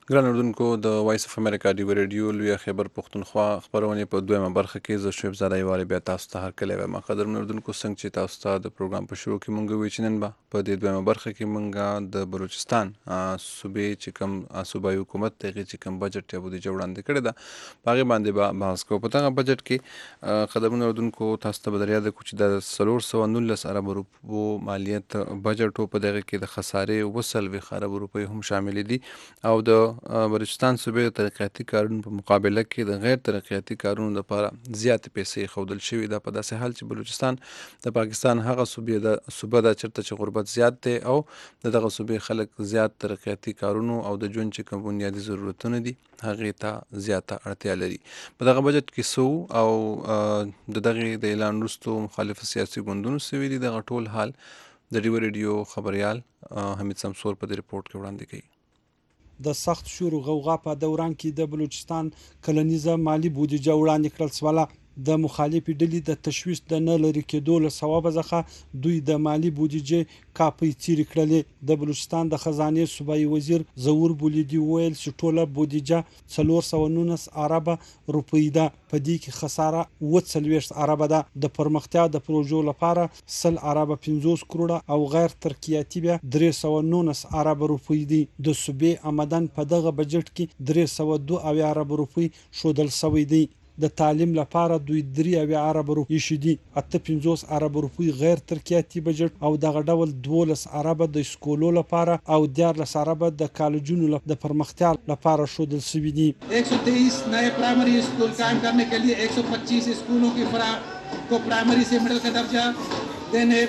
[SPEAKER 1] ګران اردوونکو د وایس اف امریکا ډیو ریډیو لویه خیبر پښتونخوا خپرونې په دویمه برخه کې زه شعیب زاده یوارې بیا تاسو ته هرکلی وایم. قدرمنو اردوونکو څنګه چې تاسو ته د پروګرام په شروع کې مونږ وویل چې نن به په دې دویمه برخه کې مونږ د بلوچستان صوبې چې کوم صوبایي حکومت د هغې چې کوم بجټ یا بودیجه وړاندې کړې ده په هغې باندې به بحث کوو. په دغه بجټ کې قدرمنو اردوونکو تاسو ته به در یاده کړو چې د څلور سوه نولس اربه روپو مالیت بجټ و. په دغه کې د خسارې اووه څلوېښت اربه روپۍ هم شاملې دي او د بلوچستان صوبې د ترقیاتي کارونو په مقابله کې د غیر ترقیاتي کارونو لپاره زیاتې پیسې ایښودل شوي ده په داسې حال چې بلوچستان د پاکستان هغه صوبې ده صوبه ده چېرته چې غربت زیات دی او د دغه صوبې خلک زیات ترقیاتي کارونو او د ژوند چې کوم بنیادي ضرورتونه دي هغې ته زیاته اړتیا لري. په دغه بجټ کې څه او د دغې د اعلان وروستو مخالفو سیاسي ګوندونو څه ویلي دغه ټول حال د ډیو ریډیو خبریال حمید سمسور په دې رپورټ کې وړاندې کوي.
[SPEAKER 19] د سخت شور و غوغا په دوران کې د بلوچستان کلنیزه مالی بودیجه وړاندې کړل سوله. د مخالفې ډلې د تشویش د نه لرې کېدو له سببه څخه دوی د مالی بودیجې کاپۍ څیرې کړلې. د بلوچستان د خزانې صوبایي وزیر ظهور بولیدي وویل چې ټوله بودیجه څلور سوه نولس اربه روپۍ ده. په دې کې خساره اووه څلوېښت اربه ده. د پرمختیا د پروژو لپاره سل اربه پنځوس کروړه او غیر ترقیاتي بیا درې سوه نولس اربه روپۍ دي. د صوبې آمدن په دغه بجټ کې درې سوه دوه اویا اربه روپۍ ښودل شوی دی. د تعلیم لپاره دوی درې اویا اربه روپۍ ایښي دي. اته پنځوس اربه روپۍ غیر ترقیاتي بجټ او دغه ډول دولس اربه د سکولو لپاره او دیارلس اربه د کالجونو د پرمختیا لپاره ښودل شوي دي.
[SPEAKER 20] एक सौ तेईस नए प्राइमरी स्कूल कायम करने के लिए एक सौ पच्चीस स्कूलों की को प्राइमरी से मिडिल का दर्जा देने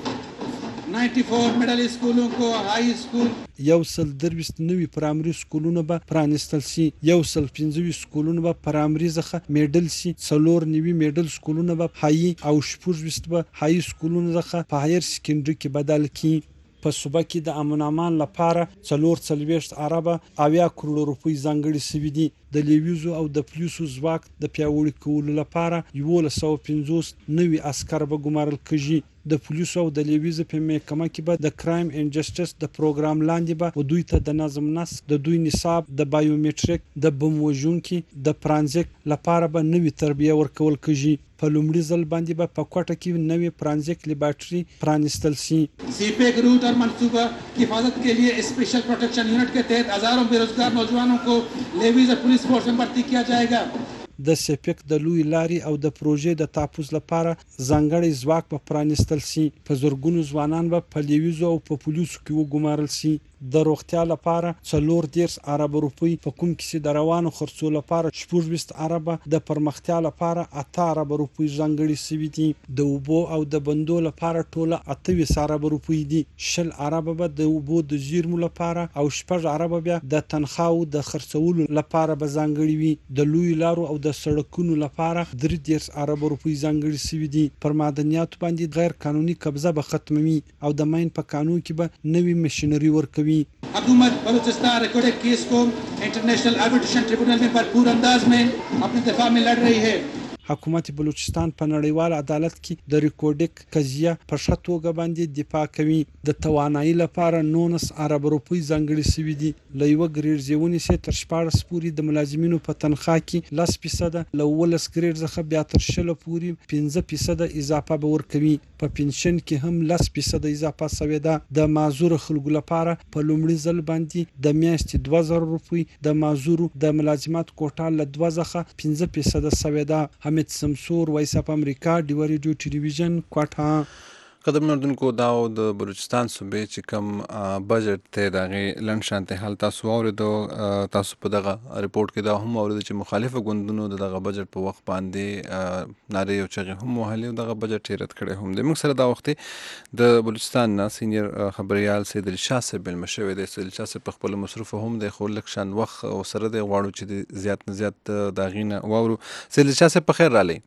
[SPEAKER 20] चौरानवे मिडल स्कूलों को हाई स्कूल
[SPEAKER 19] یو سل درویشت نوي پرایمري سکولونه به پرانستل شي. یو سل پنځه سکولونه به پرایمري څخه میډل شي. څلور نوي میډل سکولونه به هاي او شپږ به هاي سکولونه څخه په هایر سکندري کې بدل کړي. په صوبه کې د امن امان لپاره څلور څلوېښت اربه اویا کروړه روپۍ ځانګړي شوي دي. د لیویزو او د پولیسو ځواک د پیاوړي کولو لپاره یولس سوه پنځوس نوي عسکر به ګمارل کېږي. د پولیسو او د لیویزو په محکمه کې به د کرایم اینډ جسټس د پروګرام لاندې به دوی ته د نظم نسق د دوی نصاب د بایومټریک د بم وژونکي د فرانزیک لپاره به نوي تربیه ورکول کېږي. په لومړي ځل باندې به په کوټه کې نوې فرانزیک لیبارټري پرانستل شي.
[SPEAKER 20] सीपेक रूट और मंसूबा की हिफाजत के लिए स्पेशल प्रोटेक्शन यूनिट के तहत हजारों बेरोजगार नौजवानों को लेवीज और पुलिस फोर्स में भर्ती किया जाएगा.
[SPEAKER 19] د سپیک د لوی لاري او د پروژې د تحفظ لپاره ځانګړی ځواک په پرانستل شي. په زرګونو ځوانان به په لیویزو او په پولیسو کې وګمارل شي. د روغتیا لپاره څلور دېرش اربه روپۍ په کوم کې چې د روانو خرڅو لپاره شپږویشت اربه د پرمختیا لپاره اته اربه روپۍ ځانګړي شوي دي. د اوبو او د بندو لپاره ټوله اته ویشت اربه روپۍ دي. شل اربه به د اوبو د زیرمو لپاره او شپږ اربه بیا د تنخواو د خرڅولو لپاره به ځانګړي وي. د لوی لارو او د سړکونو لپاره درې دېرش اربه روپۍ ځانګړي شوي دي. پر معدنیاتو باندې غیر قانوني قبضه به ختموي او د ماین په قانون کې به نوي مشینري ورکوي.
[SPEAKER 20] हुकूमत बलूचिस्तान रिकॉर्डेड केस को इंटरनेशनल आर्बिट्रेशन ट्रिब्यूनल में भरपूर अंदाज में अपने दफा में लड़ रही है.
[SPEAKER 19] حکومت بلوچستان په نړیوال عدالت کې د ریکورډیک قضیه په ښه توګه باندې دفاع کوي. د توانایي لپاره نولس اربه روپۍ ځانګړي شوي دي. له یوه ګریډ زې ونیسئ تر شپاړس پورې د ملازمینو په تنخوا کې لس فیصده له اوولس ګریډ څخه بیا تر شلو پورې پنځه فیصده اضافه به ورکوي. په پنشن کې هم لس فیصده اضافه شوې ده. د معذور خلکو لپاره په لومړي ځل باندې د میاشتې دوه زره روپۍ د معذورو د ملازمت کوټه له دوه څخه پنځه فیصده شوې ده. حمید سمسور، وایس اف امریکا، ډیو ریډیو ټلویزیون، کوټه.
[SPEAKER 1] قدرمنو اردوونکو دا د بلوچستان صوبې چې کوم بجټ دی د هغې لنډ شانتې حال تاسو واورېدو. تاسو په دغه رپورټ کې دا هم واورېدو چې مخالفو ګوندونو د دغه بجټ په وخت باندې نارې او چغې هم وهلې او دغه بجټ یې رد کړی هم دی. موږ سره دا وخت د بلوچستان نه سینیر خبریال سید علي شاه صاحب مېلمه شوی دی. سید علي شاه صاحب په خپلو مصروفه هم دی خو لږ شان وخت ورسره دی، غواړو چې زیات نه زیات د هغې نه واورو. سید علي شاه صاحب په خیر رالی.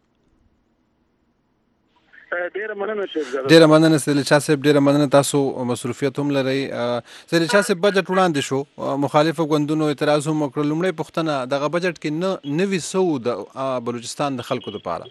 [SPEAKER 4] ډیره مننه شیخ زاده.
[SPEAKER 1] ډیره مننه سید علي شاه صاحب، ډیره مننه. تاسو مصروفیت هم لرئ. سید علي شاه صاحب بجټ وړاندې شو، مخالفو ګوندونو اعتراض هم وکړ. لومړی پوښتنه دغه بجټ کې نه نوي سوو د بلوچستان د خلکو دپاره.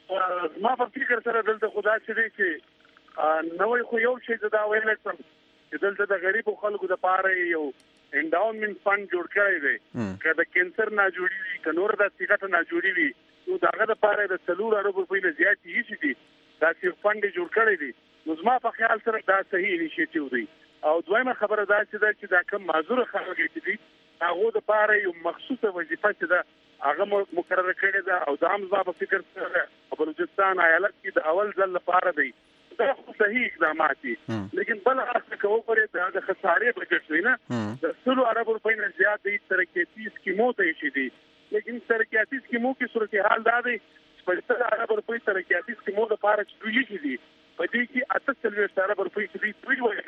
[SPEAKER 4] ما په فکر سره دلته خو دا چې دی چې نوی خو یو شی زه دا ویلی شم
[SPEAKER 21] چې دلته د غریبو خلکو لپاره یو انډاونمنت فند جوړ کړی دی که د کینسر نه جوړي وي که نور د صحت نه جوړي وي نو دغه لپاره د څلور ارب روپۍ نه زیات هیڅ دي دا چې فند جوړ کړی دی نو زما په خیال سره دا صحیح انیشیټیو دی او دویمه خبره دا چې دا چې دا کوم معذور خلک دي هغه د لپاره یو مخصوصه وظیفه چې دا هغه مقرره کړې ده او دا هم زما په فکر سره بلوچستان ایالت کې د اول ځل لپاره دی دا صحیح اقدامات دي لیکن بل اصل کوو پرې دا د خسارې بجټ وي نه د څلور ارب روپۍ نه زیات د ترقیاتي سکیمو ته شي دي لیکن ترقیاتي سکیمو کې صورتحال دا دی چې په څلور ارب روپۍ ترقیاتي سکیمو لپاره چې دوی دي په دې کې اته څلوېښت ارب روپۍ چې دوی وایي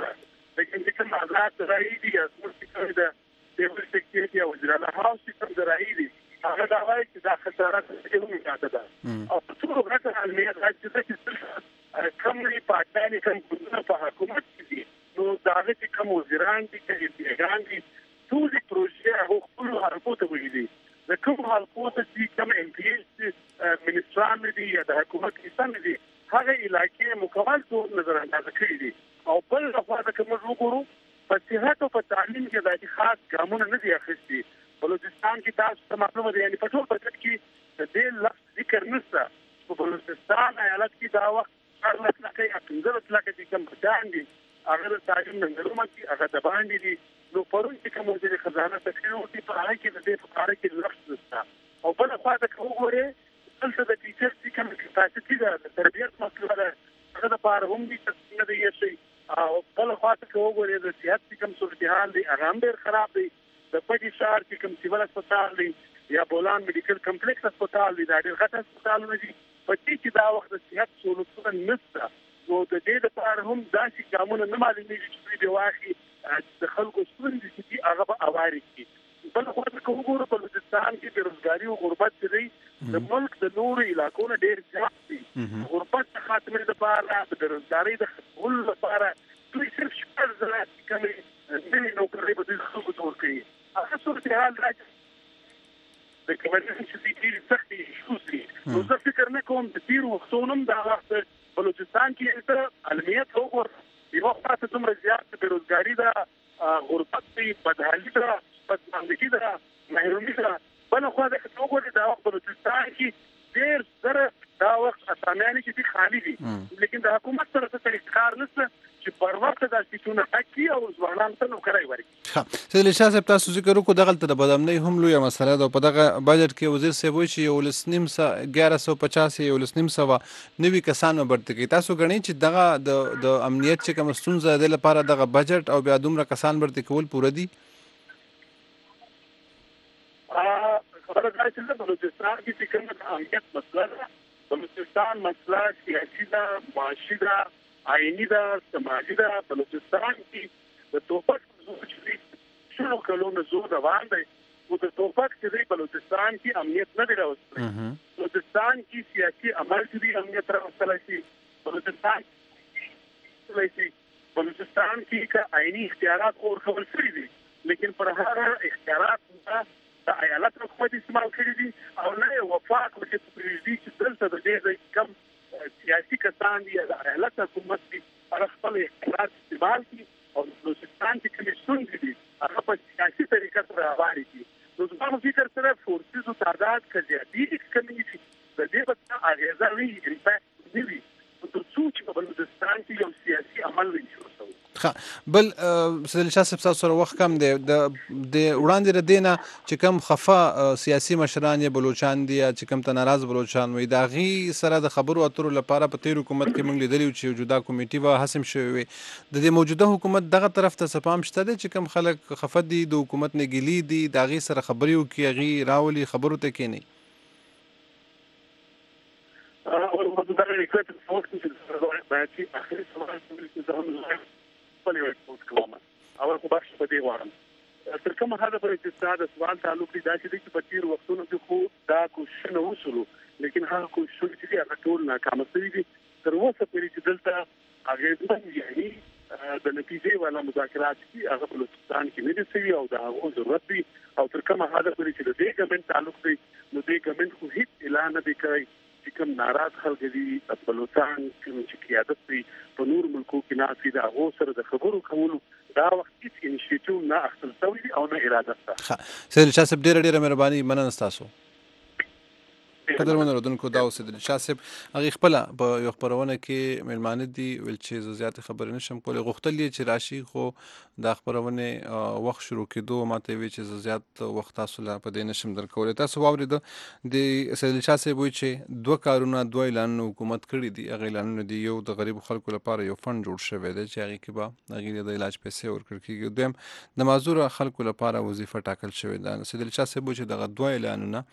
[SPEAKER 21] لیکن چې کوم آزاد رایې دي یا څه ده د سکیورټي او وزیر اعلی هاوس چې کوم رایې دي هغه دا وایي چې دا خساره څه هم زیاته ده او څو غټه عالمیت راځي چې کمري پاکستاني کوم ګوندونه په حکومت کې دي نو دا چې کوم وزیران دي چې پیغام دي ټول پروژې هغه خپل حرکت ته ویلي د کوم حرکت چې کوم ام پی ایس منسټران دي یا د حکومت کې دي هغه علاقې مکمل طور نظر انداز کړی دي او بل خوا د کوم وګورو په صحت او په تعلیم کې د خاص ګامونه نه دي اخیستي بلوچستان کې تاسو ته معلومه ده یعنی په ټول بجټ کې د دې لفظ ذکر نشته په بلوچستان ایالت کې دا وخت ارلس لکه یا پنځه لکه چې کوم بچان دي هغه د تعلیم نه معلومه دي هغه د باندې دي نو پرون چې کوم وزیر خزانه تکلیف ورته په هغه کې د دې په اړه کې لفظ نشته او بل خوا ته وګوره دلته د ټیچر چې کوم کپاسټي ده د تربیت مسله ده هغه د پاره هم دي چې نه دی شي او بل خوا ته وګوره د صحت چې کوم صورتحال دی هغه هم ډېر خراب دی د پټي شهر چې کوم سیول هسپتال دی یا بولان میډیکل کمپلیکس هسپتال دی دا ډېر غټ هسپتالونه دي په دې کې دا وخت د صحت سہولتونه نشته نو د دې لپاره هم داسې ګامونه نه معلومیږي چې دوی د واخلي د خلکو ستونزې چې دي هغه به اوارې کړي بل خو ته وګورو بلوچستان کې بېروزګاري او غربت چې دی د ملک د نورو علاقو نه ډېر زیات دي غربت د خاتمې لپاره د بېروزګارۍ د ختمولو لپاره دوی صرف شپږ زره کمې نوې نوکرۍ به دوی خلکو ته ورکوي هغه صورتحال راځي د کمرنس چې دي سختي ایشوز دي نو زه فکر نه کوم د تیر وختونو دا وخت بلوچستان کې ته علمیت وګور یو وخت څومره زیات بیروزګاری ده غربت دی بدحالي ده بدمنګي ده محرومي ده بل خو دا وګورئ دا وخت بلوچستان کې ډېر زره دا وخت اسامیانې چې دي خالي دي لیکن د حکومت سره څه طریقه کار نشته چې پر وخت د سیټونو حقي او ځوانان ته نوکرای ورکړي
[SPEAKER 1] ها سید شاه صاحب تاسو ذکر وکړو دغه ته د بدامنۍ هم لویه مسله ده په دغه بجټ کې وزیر صاحب وایي چې یو لس نیم سوه اګیاره سوه پچاس یو لس نیم سوه نوي کسان برته کوي تاسو ګڼئ چې دغه د د امنیت چې کوم ستونزه ده لپاره دغه بجټ او بیا دومره کسان برته کول پوره دي
[SPEAKER 21] خبره دا چې د بلوچستان کې چې کومه امنیت مسله ده بلوچستان مسله سیاسي ده معاشي ده آئینی ده سماجي ده بلوچستان کې د توپک زور چې شنو کلونو زور روان دی او د توپک چې بلوچستان کې امنیت نه دی راوستلی بلوچستان کې سیاسي عمل چې دی امنیت راوستلی شي بلوچستان بلوچستان کې که آئینی اختیارات ورکول شوي دي لیکن پر هغه اختیارات د ایالت حکومت استعمال کړي دي او نه وفاق ورته پرېږدي چې دلته د دې کم سیاسي کسان دي د ایالت حکومت دي هغه خپل اختیارات استعمال کړي او بلوچستان کې کومې ستونزې دي هغه په سیاسي طریقه سره هوارې کړي نو زما په فکر سره فورسیزو تعداد که زیاتېږي که کمېږي د دې به څه اغېزه نه وي امپاکټ نه وي تر څو چې په بلوچستان کې یو سیاسي عمل نه شي وسوي
[SPEAKER 1] بل سید شاه صاحب تاسو سره وخت کم دی د وړاندې د دې نه چې کوم خفه سیاسي مشران یې بلوچان دي یا چې کوم ته ناراض بلوچان وي د هغې سره د خبرو اترو لپاره په تېر حکومت کې موږ لیدلي وو چې جدا کمیټې به حسم شوې وي د دې موجوده حکومت دغه طرف ته څه پام شته دی چې کوم خلک خفه دي د حکومت نه ګیلي دي د هغې سره خبرې وکړي هغې راولي خبرو ته کښېني
[SPEAKER 21] اول خو بخش په دې غواړم تر کومه حده پورې چې ستا د سوال تعلق دی دا چې دی چې په تېرو وختونو کې خو دا کوششونه وشولو لیکن هغه کوششونه چې دي هغه ټول ناکامه شوي دي تر اوسه پورې چې دلته اغېزمن یعنې د نتیجې والا مذاکرات دي هغه بلوچستان کې نه دي شوي او د هغو ضرورت دی او تر کومه حده پورې چې د دې ګورنمنټ تعلق دی نو دې ګورنمنټ خو هېڅ اعلان نه دی کړی چې چې کوم ناراض خلک دي بلوچستان کوم چې قیادت دی په نور ملکو کې ناسي دا هو سره د خبرو کولو دا وخت هیڅ انیشیټیو نه اخیستل شوی دی او نه اراده شته.
[SPEAKER 1] سید شاه صاحب ډېره ډېره مهرباني مننه ستاسو. قدرمن اردوونکو دا اوس د شاه صاحب هغې خپله په یو خپرونه کې میلمانه دي ویل چې زه زیاتې خبرې نشم کولی، غوښتل یې چې راشي خو دا خپرونې وخت شروع کېدو ما ته یې ویل چې زه زیات وخت تاسو له په دې نشم درکولی. تاسو واورېده د سید شاه صاحب وایي چې دوه کارونه دوه اعلانونه حکومت کړي دي. هغه اعلانونه دي یو د غریبو خلکو لپاره یو فنډ جوړ شوی دی چې هغې کې به هغې د علاج پیسې ورکړل کېږي. دویم د معذوره خلکو لپاره وظیفه ټاکل شوې ده. سید شاه صاحب وایي چې دغه دوه اعلانونه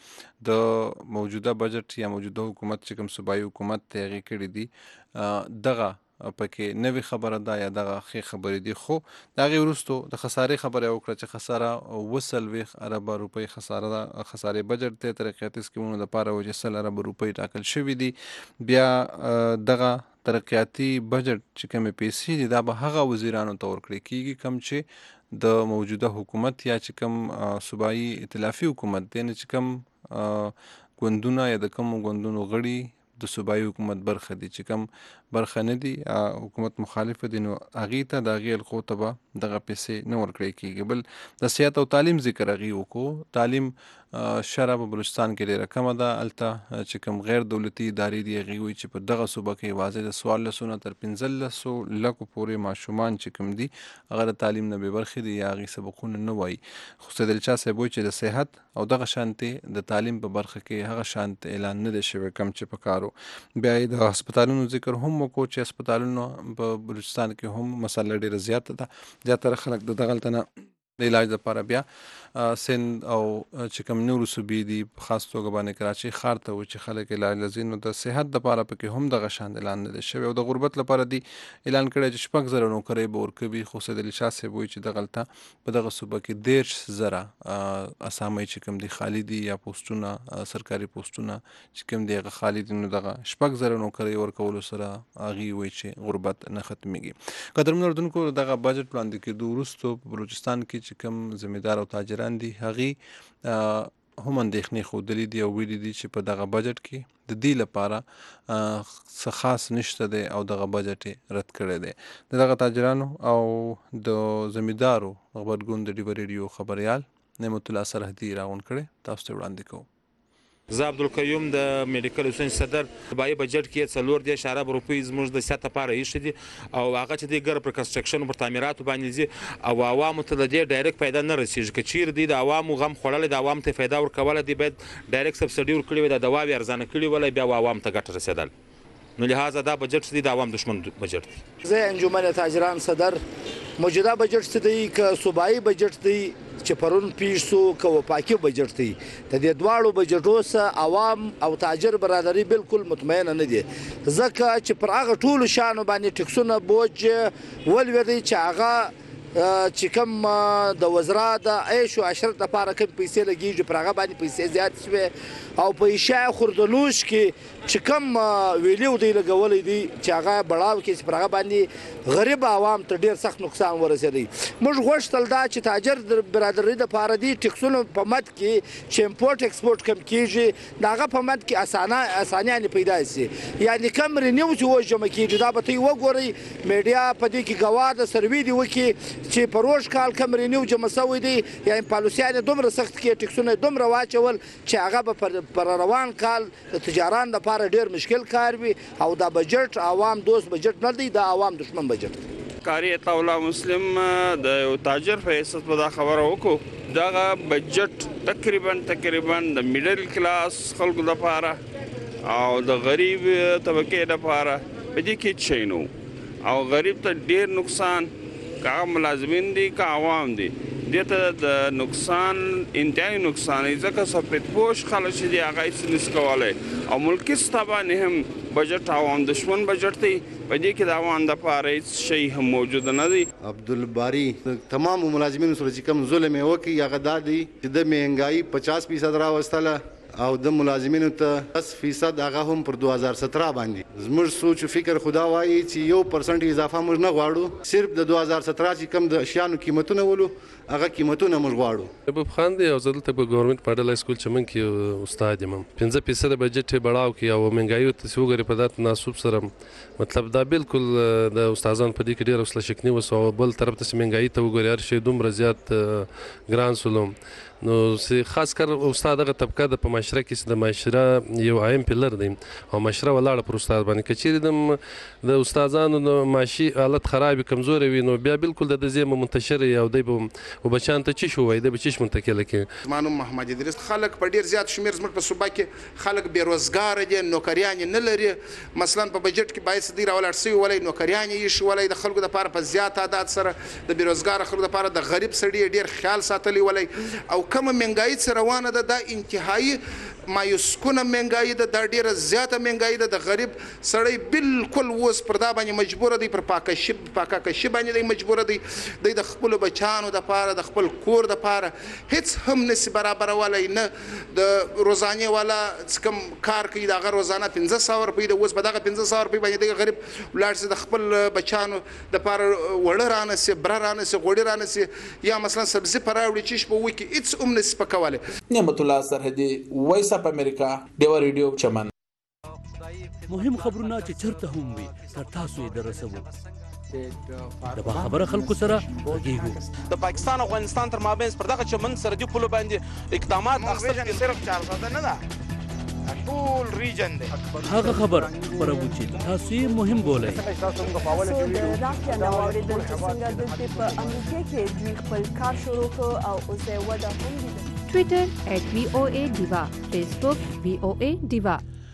[SPEAKER 1] د موجوده بجټ یا موجوده حکومت چې کوم صوبایي حکومت دی هغې کړي دي دغه پکې نوې خبره ده یا دغه ښې خبرې دي. خو د هغې وروستو د خسارې خبره یې وکړه چې خساره اوه څلوېښت اربه روپۍ خساره ده. خسارې بجټ دی ترقیاتي سکیمونو دپاره و چې سل اربه روپۍ ټاکل شوي دي. بیا دغه ترقیاتي بجټ چې کومې پیسې دي دا به هغه وزیرانو ته ورکړل کېږي کوم چې د موجوده حکومت یا چې کوم صوبایي ائتلافي حکومت دی نه چې کوم ګوندونه یا د کومو ګوندونو غړي د صوبایي حکومت برخه دي چې کوم برخه نه دي حکومت مخالفه دي نو هغې ته د هغې حلقو ته به دغه پیسې نه ورکړی کېږي. بل د صحت او تعلیم ذکر هغې وکړو. تعلیم شرح په بلوچستان کې ډېره کمه ده. هلته چې کوم غیر دولتي ادارې دي هغې وایي چې په دغه صوبه کې یوازې د څوارلسو نه تر پنځلسو لکو پورې ماشومان چې کوم دي هغه د تعلیم نه بې برخې دي یا هغې سبقونه نه وایي. خو سید شاه صاحب وایي چې د صحت او دغه شانتې د تعلیم په برخه کې هغه شانت اعلان نه دی شوی کم چې په کار و. بیا یې د هسپتالونو ذکر هم وکړو چې هسپتالونو په بلوچستان کې هم مسله ډېره زیاته ده. زیاتره خلک د دغه هلته نه د علاج لپاره بیا سند او چې کوم نورو صوبې دي په خاص توګه باندې کراچۍ ښار ته و چې خلک علاج له ځي نو د صحت دپاره پکې هم دغه شان اعلان نه دی شوی. او د غربت لپاره دي اعلان کړی چې شپږ زره نوکرۍ به ورکوي. خو سید علي شاه صاحب وایي چې دغه هلته په دغه صوبه کې دېرش زره اسامۍ چې کوم دي خالي دي یا پوسټونه سرکاري پوسټونه چې کوم دي هغه خالي دي نو دغه شپږ زره نوکرۍ ورکولو سره هغې وایي چې غربت نه ختمیږي. قدرمنو اردوونکو دغه بجټ وړاندې کېدو وروستو په بلوچستان کې چې کوم ذمېدار او تاجران دي هغې هم اندېښنې ښودلي دي او ویلي دي چې په دغه بجټ کې د دې لپاره څه خاص نشته دی او دغه بجټ یې رد کړی دی. د دغه تاجرانو او د ذمېدارو غبرګون د ډیوه ریډیو خبریال نعمت الله سرحدي راغونډ کړی، تاسو ته وړاندې کوو.
[SPEAKER 2] زه عبدالقیوم د میډیکل حسین صدر صوبایي بجټ کې څلور دېرش اربه روپۍ زموږ د صحت لپاره ایښي دي او هغه چې دی ګر پر کنسټرکشن پر تعمیراتو باندې ځي او عوامو ته د دې ډایرکټ فایده نه رسېږي. که چیرې دوی د عوامو غم خوړلی د عوامو ته فایده ورکوله دوی باید ډایرکټ سبسډي ورکړې وای، د دواوې ارزانه کړي ولای بیا عوامو ته ګټه رسېدل. نو لحاظه دا بجټ دی د عوام دشمن بجټ دی.
[SPEAKER 22] زه انجمن تاجران صدر موجوده بجټ څه دی که صوبایي بجټ دی چې پرون پیش سو که وفاقي بجټ دی د دې دواړو بجټو سره عوام او تاجر برادري بالکل مطمئنه نه دي ځکه چې پر هغه ټولو شیانو باندې ټکسونه بوج ولوېدی چې هغه چې کوم د وزرا د عیش و عشرت لپاره کوم پیسې لګېږي پر هغه باندې پیسې زیاتې شوې او په اشیا خوردنوش کې چې کوم ویلیو دوی لګولی دي چې هغه بړاو کې چې پر هغه باندې غریب عوام ته ډېر سخت نقصان ورسېدی. موږ غوښتل دا چې تاجر برادري دپاره دي ټکسونو په مد کې چې امپورټ ایکسپورټ کم کېږي د هغه په مد کې اسانه اسانیانې پیدا شي، یعنې کم رینیو چې وجمع کېږي دا به ته وګورئ میډیا په دې کې ګواه ده سروي دې وکړي چې په روز کال کم رینیو جمع شوی دی یعنې پالیسیانې دومره سخت کې ټکسونه دومره واچول چې هغه به پر روان کال د تجاران لپاره ډېر مشکل کار وي او دا بجټ عوام دوست بجټ نه دی، دا عوام دشمن بجټ دی.
[SPEAKER 23] کاري طاوله مسلم د یو تاجر په حیثیت به دا خبره وکړو دغه بجټ تقریبا تقریبا د میډل کلاس خلکو لپاره او د غریب طبقې لپاره په دې کې هېڅ شی نه و او غریب ته ډېر نقصان که هغه ملازمین دي که عوام دي دې ته د نقصان انتهایي نقصان دی ځکه سفیدپوش خلک چې دي هغه هېڅ نشي کولی او ملکي سطح باندې هم بجټ عوام دشمن بجټ دی په دې کې د عوام دپاره هېڅ شی هم موجود نه دی.
[SPEAKER 24] عبدالباري تمامو ملازمینو سره چې کوم ظلم یې وکړي هغه دا دی چې د مهنګایي پچاس فیصد راوستله
[SPEAKER 3] او د ملازمینو ته دس فیصد هغه هم پر دوه هزار سترا باندې زموږ سوچ او فکر خدا وایي چې یو پرسنټ اضافه موږ نه غواړو صرف د دوه هزار سترا چې کم د شیانو قیمتونه ولو هغه قیمتونه موږ غواړو
[SPEAKER 6] ابو خان دی او زه دلته په ګورنمنت ماډل های سکول چمن کې استاد یم پنځه فیصد بجټ یې بړاو کې او مهنګایي ته چې وګورې په دا تناسب سره مطلب دا بالکل د استادان په دې کې ډېره وسله شکني وسو او بل طرف ته چې مهنګایي ته وګورې هر شی دومره زیات ګران سولو نو خاص کر استاد هغه طبقه د په معاشره کې د معاشره یو اهم پلر دی او معاشره ولاړه پر استاد باندې که چیرې د استادانو د معاشي حالت خراب کمزوري وي نو بیا بالکل د دې منتشر او دی او بچان ته چی شو وای د بچیش منتقل کې
[SPEAKER 7] مانو محمد ادریس خلک په ډیر زیات شمیر زموږ په صوبه کې خلک بیروزګار دي نوکریان نه لري مثلا په بجټ کې باید صدیر اولاد سي ولې نوکریان یې شي ولې د خلکو لپاره په زیات تعداد سره د بیروزګار خلکو لپاره د غریب سړي ډیر خیال ساتلی ولې او کوم مهنګایي سره روانه ده د انتهایی مایوسکونه مهنګایي ده د ډیره زیاته مهنګایي ده د غریب سړی بالکل اوس پر دا باندې مجبور دی پر پاکشي پاککشي باندې دی مجبور دی د خپل بچانو د پاره د خپل کور د پاره هیڅ هم نسی برابر ولای نه د روزانه والا کوم کار کوي دا غیر روزانه پنځه سوه روپۍ د اوس په دغه پنځه سوه روپۍ باندې د غریب ولاړ سي د خپل بچانو د پاره وړه رانه سي بر رانه سي غوړي رانه سي یا مثلا سبزي پراوړي چې په وکی هیڅ هم نسی پکواله
[SPEAKER 24] نعمت الله سرحدي وایس اپ امریکا ډیو ریډیو چمن
[SPEAKER 25] مهم خبرونه چې چرته هم وي تر تاسو یې درسوو د خبره خلکو سره غږیږو
[SPEAKER 24] د پاکستان او افغانستان تر مابین پر دغه چمن سرحدي پولو باندې اقدامات اخیستل
[SPEAKER 7] صرف چار ساده نه ده ټول ریجن دی
[SPEAKER 25] هغه خبر خبرو چې تاسو یې مهم بولئ
[SPEAKER 18] د راکیا نو اوریدل چې څنګه دلته په امریکا کې دوی خپل کار شروع کړ او اوس یې وده هم دي
[SPEAKER 26] ټویټر ایټ وی او ای ډیوا فیسبوک وی او ای ډیوا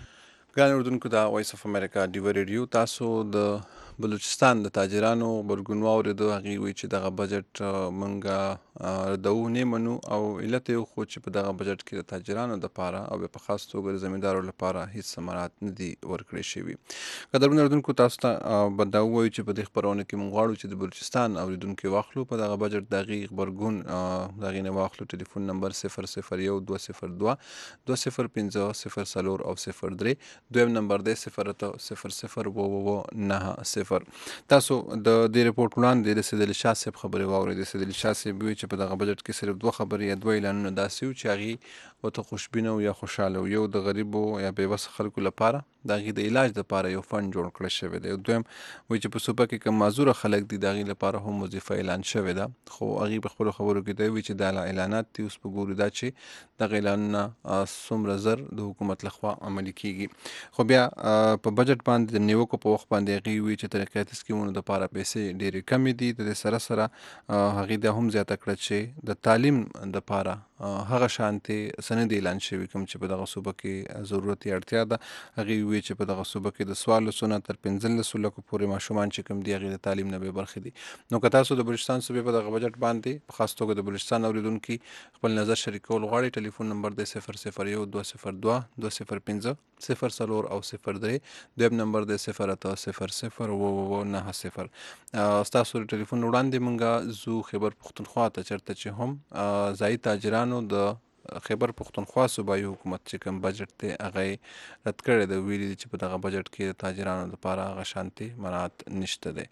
[SPEAKER 1] ګران اردوونکو د وایس اف امریکا ډیوا ریډیو تاسو د بلوچستان د تاجرانو غبرګون واورېدو هغې وایي چې دغه بجټ موږ ردوو نه منو او علت یې خو چې په دغه بجټ کې د تاجرانو دپاره او بیا په خاص توګه د زمیندارو لپاره هیڅ ثمرات نه دي ورکړی شوي قدرمنو اردوونکو تاسو ته به دا ووایو چې په دې خپرونه کې موږ غواړو چې د بلوچستان اوریدونکي واخلو په دغه بجټ د هغې غبرګون د هغې نه واخلو ټلیفون نمبر صفر صفر یو دوه صفر دوه دوه صفر پنځه صفر څلور او صفر درې دویم نمبر دی صفر اته صفر صفر اوه اوه نهه صفر تاسو د دې رپورټ وړاندې د سید علي شاه صاحب خبرې واورئ د سید علي شاه صاحب وایي چې په دغه بجټ کې صرف دوه خبرې یا دوه اعلانونه داسې وو چې هغې ورته خوشبینه او یا خوشحاله و یو د غریبو یا بېوسه خلکو لپاره د هغې د علاج دپاره یو فنډ جوړ کړی شوی دی. دویم وایي چې په صوبه کې کوم معذوره خلک دي د هغې لپاره هم وظیفه اعلان شوې ده، خو هغې په خپلو خبرو کې دا وایي چې دا اعلانات دي اوس به ګورو دا چې دغه اعلانونه څومره زر د حکومت لخوا عملي کېږي. خو بیا په بجټ باندې د نیوکو په وخت باندې هغې وایي چې ترقیاتي سکیمونو دپاره پیسې ډېرې کمې دي. د دې سره سره هغې دا هم زیاته کړه چې د تعلیم دپاره هغه شانتې سند اعلان شوي کوم چې په دغه صوبه کې ضرورت یې اړتیا ده. هغې وویل چې په دغه صوبه کې د څوارلسو نه تر پنځلسو لکو پورې ماشومان چې کوم دي هغې د تعلیم نه بې برخې دي. نو که تاسو د بلوچستان صوبې په دغه بجټ باندې په خاص توګه د بلوچستان اورېدونکي خپل نظر شریکول غواړئ، ټلیفون نمبر دی صفر صفر یو دوه صفر دوه دوه صفر پنځه صفر څلور او صفر درې، دویم نمبر دی صفر اته صفر صفر اوه اوه نهه صفر. ستاسو د ټلیفون وړاندې موږ ځو خیبر پښتونخوا ته چېرته چې هم ځایي تاجرانو د خیبر پښتونخوا صوبایي حکومت چې کوم بجټ دی هغه یې رد کړی دی. ویلي دي چې په دغه بجټ کې د تاجرانو لپاره هغه شانتې مراعات نشته دی.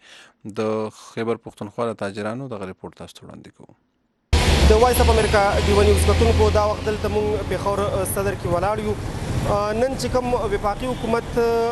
[SPEAKER 1] د خیبر پښتونخوا د تاجرانو دغه رپورټ تاسو ته وړاندې کوو.
[SPEAKER 27] د وایس اف امریکا ډیو نیوز کتونکو دا وخت دلته موږ پېښور صدر کې ولاړ یو. نن چې کوم وفاقي حکومت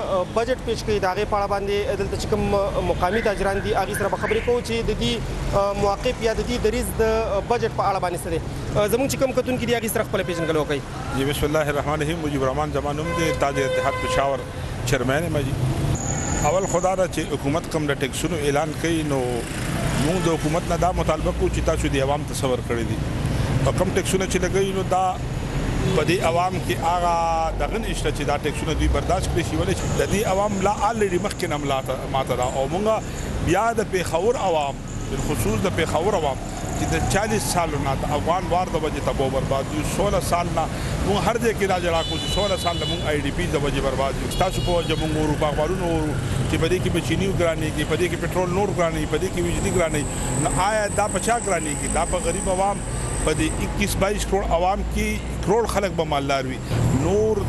[SPEAKER 27] بجټ پیش کوي د هغې په اړه باندې دلته چې کوم مقامي تاجران دي هغې سره به خبرې کوو چې د دې موقف یا د دې دریځ د بجټ په اړه باندې څه دی. زموږ چې کوم کتونکي دي هغې سره خپله پېژندګلوي وکړئ.
[SPEAKER 28] جی بسم الله الرحمن الرحیم. مجیب الرحمان زما نوم دی، تاج اتحاد پېښور چیرمین یم. جی اول خدا ده چې حکومت کوم د ټیکسونو اعلان کوي نو موږ د حکومت نه دا مطالبه کوو چې تاسو د عوام تصور کړی دي او کوم ټیکسونه چې لګوي نو دا په دې عوام کې هغه دغه نشته چې دا ټیکسونه دوی برداشت کړي شي. ولې د دې عوام لا الریډي مخکې نه ماته ده او موږ بیا د پېښور عوام بالخصوص د پېښور عوام چې د چالیس سالو نه د افغان وار د وجې تباہ برباد یو، سوله سال نه موږ هر ځای کې دا جړا کوو چې سوله سال نه موږ آی ډي پي د وجې برباد یو. ستاسو په وجه موږ ورو په اخبارونو ورو چې په دې کې به چیني ګرانېږي، په دې کې پټرول نور ګرانېږي، په دې کې بجلي ګرانېږي. نو آیا دا په چا ګرانېږي؟ دا په غریب عوام په دې اکیس بایس کروڑ عوام کې کروڑ خلک به مالدار وي. نور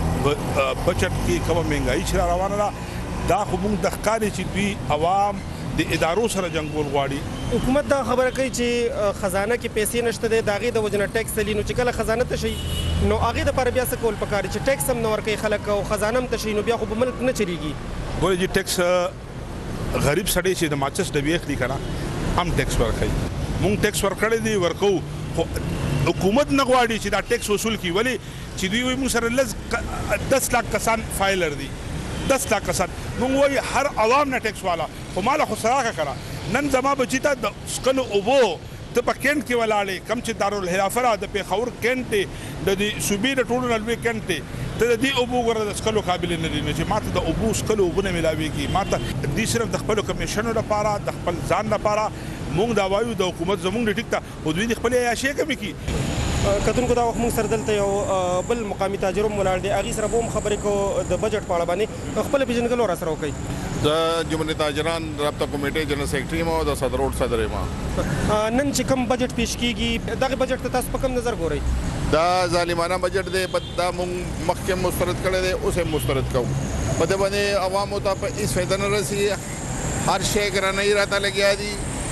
[SPEAKER 28] بچت کې کومه مهنګایي چې روانه ده دا خو موږ د ښکاري چې دوی عوام د ادارو سره جنګول غواړي.
[SPEAKER 27] حکومت دا خبره کوي چې خزانه کې پیسې نشته دی، د هغې د وجې نه ټیکس تلي، نو چې کله خزانه ته شي نو هغې دپاره بیا څه کول پکار چې ټیکس هم نه ورکوي خلک او خزانه هم ته شي، نو بیا خو په ملک نه چلېږي.
[SPEAKER 28] ګورې چې ټیکس غریب سړی چې د ماچس ډبې اخلي که نه هم ټیکس ورکوي. مونږ ټیکس ورکړی دی ورکوو، خو حکومت نه غواړي چې دا ټیکس وصول کړي. ولې چې دوی وایي موږ سره لږ دس لاک کسان فایلر دي، دس لاک کسان. مونږ وایي هر عوام نه ټیکس والا، خو ماله خو سراغه کړه. نن زما بچی ته د څښلو اوبو ته په کینټ کې ولاړې، کم چې دارالخلافه را د پېښور کینټ دی، د دې صوبې د ټولو نه لوی کینټ دی، ته د دې اوبو ګوره د څښلو قابل نه دي. نو چې ما ته د اوبو څښلو اوبه نه میلاویږي، ما ته دې صرف د خپلو کمیشنو لپاره د خپل ځان لپاره مونږ دا وایو د حکومت زمونږ د ټیک ته، خو دوی د خپلې عیاشۍ کمې کړي.
[SPEAKER 27] کتونکو دا وخت موږ سره دلته یو بل مقامي تاجر هم ولاړ دی، هغې سره به هم خبرې کوو د بجټ په اړه باندې. خپله پېژندګلو را سره وکړئ.
[SPEAKER 5] د جمهوریت تاجران رابطه کمیټې جنرال سیکرټري یم او د صدر روډ صدر یم.
[SPEAKER 27] نن چې کوم بجټ پیش کیږي دغه بجټ ته تاسو په کوم نظر ګورئ؟
[SPEAKER 5] دا ظالمانه بجټ دی، دا موږ مخکې مسترد کړی دی، اوس هم مسترد کوو. په دې باندې عوامو ته په هېڅ فایده نه رسي، هر شی ګرانۍ راته لګیا دي،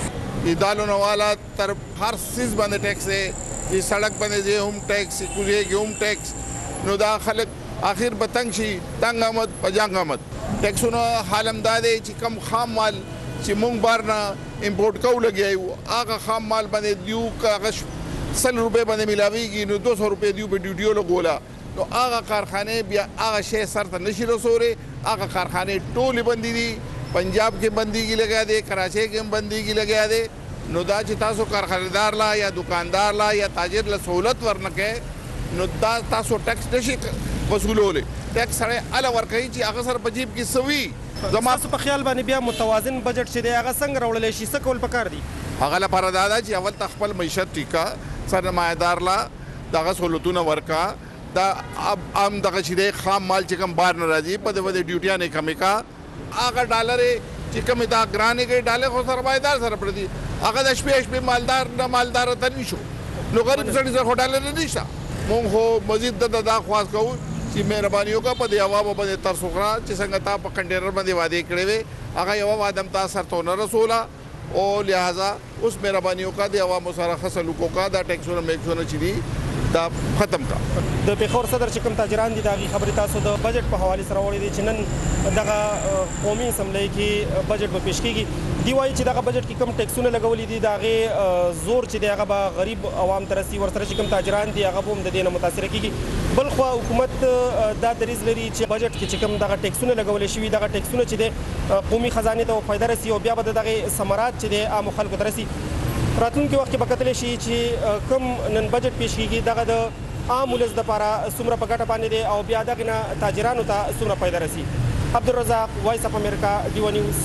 [SPEAKER 5] د دالو نه والا تر هر څیز باندې ټیکس دی، چې سړک باندې ځې هم ټیکس، کوزې کې هم ټیکس. نو دا خلک آخر به تنګ شي، تنګ آمد په جنګ آمد. ټیکسونو حال هم دا دی چې کم خام مال چې موږ بار نه امپورټ کوو لګیا یو، هغه خام مال باندې دیو که هغه سل روپۍ باندې میلاویږي نو دو سو روپۍ دیو په ډیوټیو لګوله، نو هغه کارخانې بیا هغه شی سر ته نشي رسولی. هغه کارخانې ټولې بندي دي، پنجاب کې بندیږي لګیا دی، کراچۍ کې هم بندیږي لګیا دی. نو دا چې تاسو کارخانهدار لا یا دکاندار لا یا تاجر له سہولت ورنکې، نو دا تاسو ټیکس نشي وصولولی. ټیکس سړی هله ورکوي چې هغه سره په جیب کې څه وي.
[SPEAKER 27] زما په خیال باندې بیا متوازن بجټ چې دی هغه څنګه راوړلی شي، څه کول پکار دي؟
[SPEAKER 5] هغه لپاره دا ده چې اول ته خپل معیشت ټیکه، سرمایهدار لا دغه سہولتونه ورکا، دا عام دغه چې دی خام مال چې کوم بار نه راځي په دې باندې ډیوټیانې کمې کا. هغه ډالرې چې کومې دا ګرانې کوي ډالۍ خو سرمایهدار سره پرېږدي، هغه د شپې شپې مالدار نه مالدار ته نشو، نو غریب سړي سره خو ډالرې نشته. مونږ خو مزید د دا خواست کوو چې مهرباني وکړه په دې عوامو باندې ترس وکړه چې څنګه تا په کنټینر باندې وعدې کړې وې، هغه یوه وعده هم تا سرته ونه رسوله، او لہذا اوس مهرباني وکړه د عوامو سره ښه سلوک وکړه، دا ټیکسونه میکسونه چې دي دا ختم کا.
[SPEAKER 27] د پېښور صدر چې کوم تاجران دي د هغې خبرې تاسو د بجټ په حوالې سره وړی دي چې نن دغه قومي اسمبلۍ کې بجټ به پیش کېږي. دی وایي چې دغه بجټ کې کوم ټیکسونه لګولي دي د هغې زور چې دی هغه به غریب عوام ته رسي، ورسره چې کوم تاجران دي هغه به هم د دې نه متاثره کېږي. بل خوا حکومت دا دریځ لري چې بجټ کې چې کوم دغه ټیکسونه لګولی شوي دغه ټیکسونه چې دی قومي خزانې ته فایده رسي او بیا به د دغې ثمرات چې دی عامو خلکو ته رسي. راتلونکي وخت کې به کتلی شي چې کوم نن بجټ پیش کېږي دغه د عام ولس دپاره څومره په ګټه باندې دی او بیا دغې نه تاجرانو ته څومره فایده رسي. عبدالرزاق، وایس اف امریکا، ډیوه نیوز.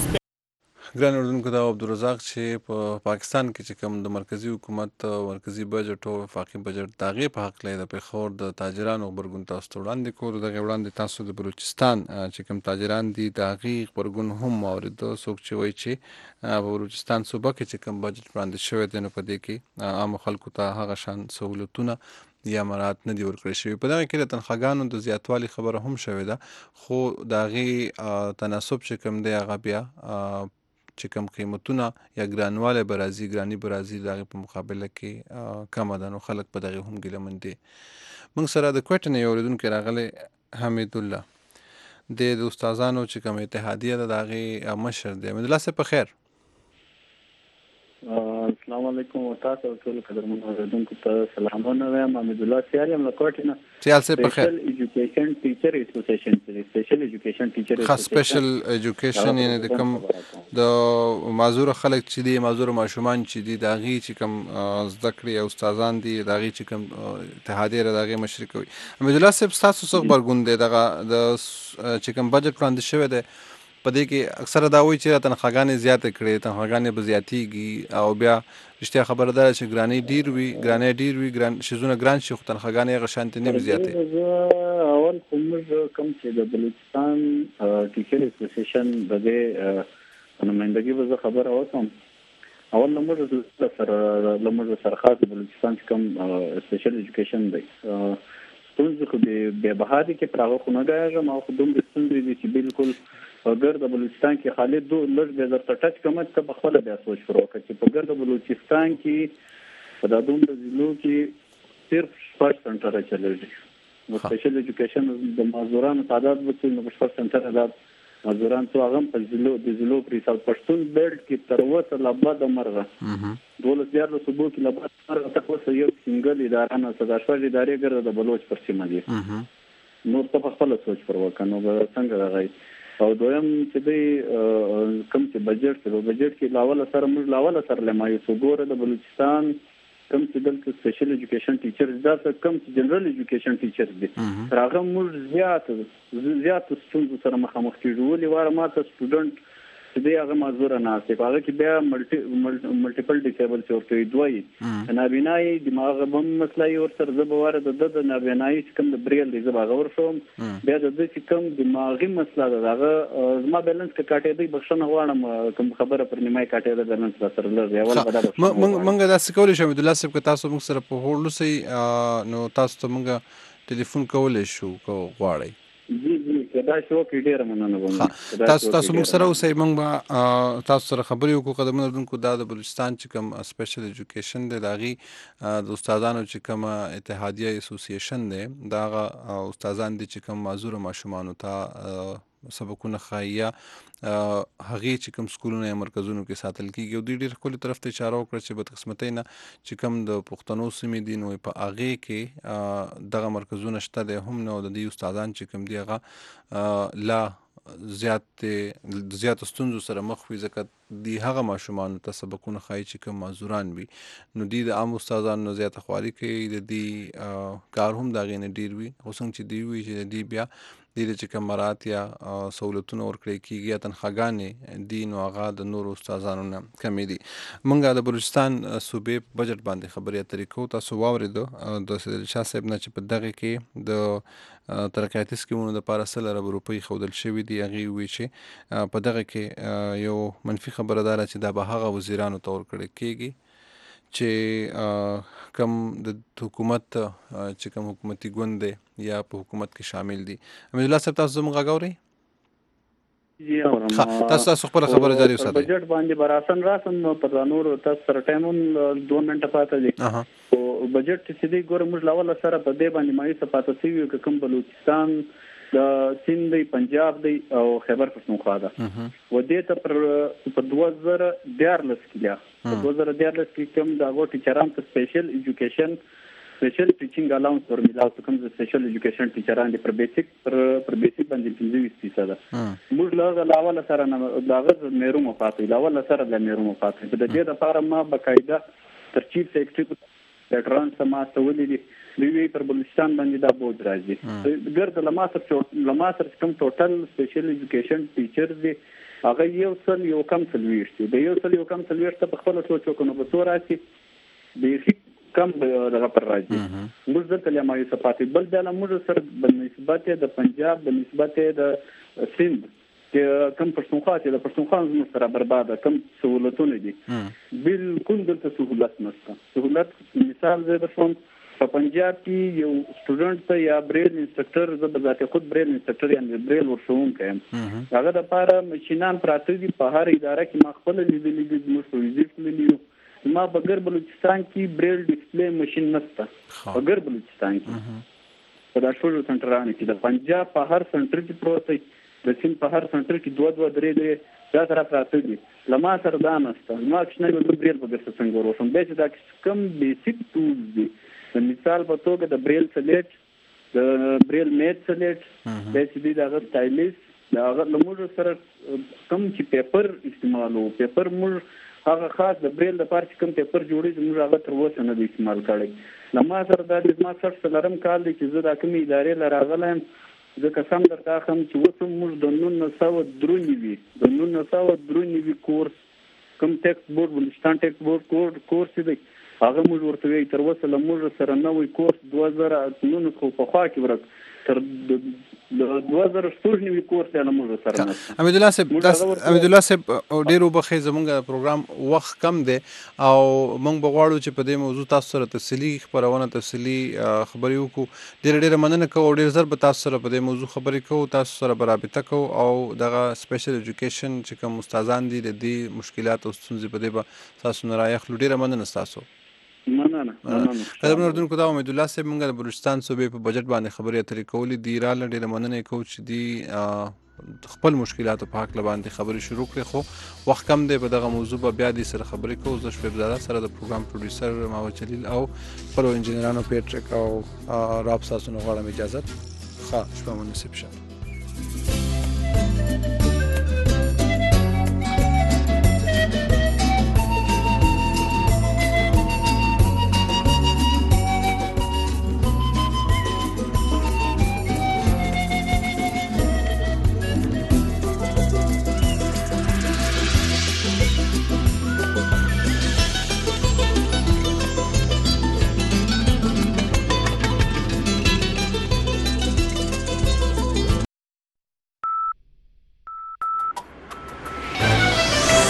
[SPEAKER 1] ګران اردوونکو، دا عبدالرزاق چې په پا پاکستان کې چې کوم د مرکزي حکومت مرکزي بجټ او وفاقي بجټ د هغې په هکله د پېښور د تاجرانو غبرګون تاسو ته وړاندې کولو. دغې وړاندې تاسو د بلوچستان چې کوم تاجران دي د هغې غبرګون هم واورېده. څوک چې وایي چې په بلوچستان صوبه کې چې کوم بجټ وړاندې شوی دی نو په دې کې عامو خلکو ته هغه شان سهولتونه یا مراعات نه دي ورکړی شوي. په دغه کې د تنخواګانو د زیاتوالي خبره هم شوې ده، خو د هغې تناسب چې کوم دی هغه بیا چې کوم قیمتونه یا ګرانوالی به راځي، ګراني به راځي، د هغې په مقابله کې کمه ده، نو خلک په دغې هم ګیلهمن دي. موږ سره د کویټې نه یو اورېدونکی راغلی حمیدالله، دی د استادانو چې کوم اتحادیه ده د هغې مشر دی. حمیدالله صاحب په خیر.
[SPEAKER 8] السلام علیکم او تاسو ټول قدرمن اوریدونکو ته سلامونه وایم. حمیدالله سیال یم له کوټې نه.
[SPEAKER 1] سیال صاحب په خیر.
[SPEAKER 8] سپیشل ایجوکیشن ټیچر اسوسییشن سپیشل ایجوکیشن ټیچر
[SPEAKER 1] خاص سپیشل ایجوکیشن یعنی د کوم د معذور خلک چې دي، معذور ماشومان چې دي، د هغې چې کوم زده کړې او استادان دي د هغې چې کوم اتحادیه ده د هغې مشري کوي. حمیدالله صاحب ستاسو څه غبرګون دی دغه د چې کوم بجټ وړاندې شوی دی په دې کې؟ اکثره دا وایي چې تنخواګانې زیاتې کړې، تنخواګانې به زیاتېږي او بیا رښتیا خبره ده چې ګرانۍ ډېر وي، ګرانۍ ډېر وي، ګران شیزونه ګران شي، خو تنخواګانې هغه شانتې نه وي زیاتې.
[SPEAKER 8] زه اول خو موږ کوم چې د بلوچستان ټیچر اسوسییشن د دې نمایندګي به زه خبره وکړم. اول نمبر سره لمر سره خاص بلوچستان کوم سپیشل ایجوکیشن دی ستونزې خو به بهادي کې پراغه خو نه غواړم او خو دومره ستونزې دي چې بالکل ګرد بلوچستان کې خالي دو لږ به درته ټچ کوم ته په خپل بیا سوچ پرو کړ چې په ګرد بلوچستان کې په دادوم د ضلعو کې صرف شپږ سنټر چلېږي نو سپیشل ایجوکیشن د مزدورانو تعداد به نو شپږ سنټر تعداد مزدوران څو هغه په ضلعو د ضلعو پر حساب پښتون بیلټ کې تر اوسه لا بعد مرغه دولت دیار له صوبو کې لا بعد مرغه تر اوسه یو سنگل اداره نه صدا شوه ادارې ګرد د بلوچ پر سیمه دي نو ته په خپل سوچ پرو کنه څنګه راغی او دویم چې دی کوم چې بجټ دی بجټ کې لاول سره موږ لاول سره لمایو وګوره د بلوچستان کوم چې دلته سپیشل ایجوکیشن ټیچر دا کوم چې جنرال ایجوکیشن ټیچر دی راغه موږ زیات زیات ستونزو سره مخامخ کیږو ولې واره ماته سټوډنټ چې دی هغه مازور نه استه هغه کې بیا ملټي ملټیپل ډیسیبل ورته دوی نابینای دماغ بم مسله ور سره زبواره د د نابینای کوم د بریل دی زبا غور شوم بیا د دې کوم دماغي مسله دغه زما بیلانس کې کاټې دی بخښنه غواړم کوم خبره پر نیمای کاټې د بیلانس سره لږ اول بدل
[SPEAKER 1] منګه دا څه کولای شو د لاسب کې تاسو موږ سره په هوړلو سي نو تاسو ته موږ ټلیفون کولای شو کو غواړی
[SPEAKER 8] جی جی دا شو کې ډیر مننه
[SPEAKER 1] کوم تاسو تاسو موږ سره اوسئ موږ تاسو سره خبرې وکړو قدمونه دونکو دا د بلوچستان چې کوم سپیشل ایجوکیشن دی داغي د استادانو چې کوم اتحادیه اسوسییشن دی دا استادان دي چې کوم معذور ماشومان ته سبقونه خاییا هغه چې کوم سکولونه مرکزونو کې ساتل کیږي او د ډیر خپل طرف ته اشاره وکړه چې بدقسمتۍ نه چې کوم د پښتنو سیمې دي نو په هغه کې دغه مرکزونه شته د هم نو د دې استادان چې کوم دی هغه لا زیات زیات ستونزو سره مخ وي ځکه دی هغه ماشومان ته سبقونه خای چې کوم معذوران وي نو دی د عام استادانو زیات خواري کوي د دې کار هم دا غینه ډیر وي خو څنګه چې دی وي چې دی بیا د چې کوم مرات یا سہولتونه ورکړي کیږي یا تنخواګانې دي نو هغه د نورو استادانو نه کمې دي موږ د بلوچستان صوبې بجټ باندې خبرې اترې کوو تاسو واورېدو د شاه صاحب نه چې په دغه کې د ترقیاتي سکیمونو دپاره سل ارب روپۍ ښودل شوي دي هغې وویل چې په دغه کې یو منفي خبره دا ده چې دا به هغه وزیرانو ته ورکړی کیږي چې کم د حکومت چې کوم حکومتي ګوند دی یا په حکومت کې شامل دي امید الله صاحب تاسو زموږ غږ اورئ
[SPEAKER 8] جی اورم
[SPEAKER 1] تاسو تاسو خپل خبره جاری وساتئ
[SPEAKER 8] بجټ باندې براسن راسن په نور تاسو سره ټایم دوه منټه پاتې دي او بجټ چې دی ګور موږ لاول سره په دې باندې مایي صفات سی کوم بلوچستان د سند دی پنجاب دی او خیبر پښتونخوا ده و دې ته پر په دوه زره دیارلس کې په دوه زره دیارلس کې کوم د هغو ټیچران ته سپیشل ایجوکیشن سپیشل ټیچینګ الاونس ور ملاو کوم د سپیشل ایجوکیشن ټیچران دی پر بیسیک پر پر بیسیک باندې پنځه ویشت فیصد موږ لا لاول سره نه داغه میرو مفاتې لاول سره د میرو مفاتې د دې لپاره ما بقاعده تر چیف سیکریټری لیټران سما سولې دي دوی پر بلوچستان باندې دا بوج راځي ګرد لماسر لماسر کوم ټوټل سپیشل ایجوکیشن ټیچر دی هغه یو سل یو کم سلويشت دی یو سل یو کم سلويشت په خپل څو چوکونو په تور راځي بیسیک کم دغه پر راځي موږ د کلمه یو صفات بل د موږ سره په نسبت د پنجاب د نسبت د سند چې کم پښتونخوا چې د پښتونخوا زموږ سره برباده کم سہولتونه دي بالکل دلته سہولت نشته سہولت مثال زه درته په پنجاب کې یو سټوډنټ ته یا بریل انسټرکټر زه به ذاتي خود بریل انسټرکټر یا بریل ورښوونکی یم هغه دپاره مشینان پراته دي په هر اداره کې ما خپله لیدلي دي زموږ په وزیف تللي یو ما بګر بلوچستان کې بریل ډسپلی مشین نشته بګر بلوچستان کې په دا شپږو سنټرانو کې د پنجاب په هر سنټر کې پروت دی د سیند په هر سنټر کې دوه دوه درې درې دا سره پراته دي له ما سره دا نشته زما کوچنی به زه بریل په درته څنګه وروښم بیا چې دا کوم بیسیک ټولز دي د مثال په توګه د بریل سلیټ د بریل میټ سلیټ بیا چې دی د هغه سټایلیس د هغه له موږ سره کوم چې پیپر استعمالو پیپر موږ هغه خاص د بریل لپاره چې کوم پیپر جوړېږي موږ هغه تر اوسه نه دی استعمال کړی له ما سره دا د زما سټ څلورم کال دی چې زه دا کومې ادارې له راغلی یم ځکه سم درته اخلم چې اوس هم موږ د نولس سوه درې نوي د نولس سوه درې نوي کورس کوم ټیکسټ بورډ بلوچستان ټیکسټ بورډ کورس دی هغه موږ ورته وایي تر اوسه له موږ سره نوی کورس دوه زره نولس خو پخوا کې ورک تر د دوه زره شپږ نوي کورس یې موږ سره نه
[SPEAKER 1] حمید الله صاحب حمید الله صاحب ډیر وبخښئ زموږ پروګرام وخت کم دی او موږ به غواړو چې په دې موضوع تاسو سره تفصیلي خبرونه تفصیلي خبرې وکړو. ډېره ډېره مننه کوو او ډېر ژر به تاسو سره په دې موضوع خبرې کوو، تاسو سره به رابطه کوو او دغه سپیشل ایجوکیشن چې کوم استادان دي د دې مشکلات او ستونزې په دې به تاسو نه رایخلو. ډېره مننه ستاسو.
[SPEAKER 8] مننه مننه.
[SPEAKER 1] قدرمن اردوونکو دا امید الله صاحب موږ د بلوچستان صوبې په بجټ باندې خبرې اترې کولې دي. راله ډېره مننه کوو چې دي خپل مشکلاتو په هکله باندې خبرې شروع کړې، خو وخت کم دی. په دغه موضوع به بیا دې سره خبرې کوو. زه شعیب زاده سره د پروګرام پروډیوسر ماوه جلیل او خپلو انجینرانو پیټریک او راب ساسو نه غواړم اجازت. ښه شپه مو نصیب شه.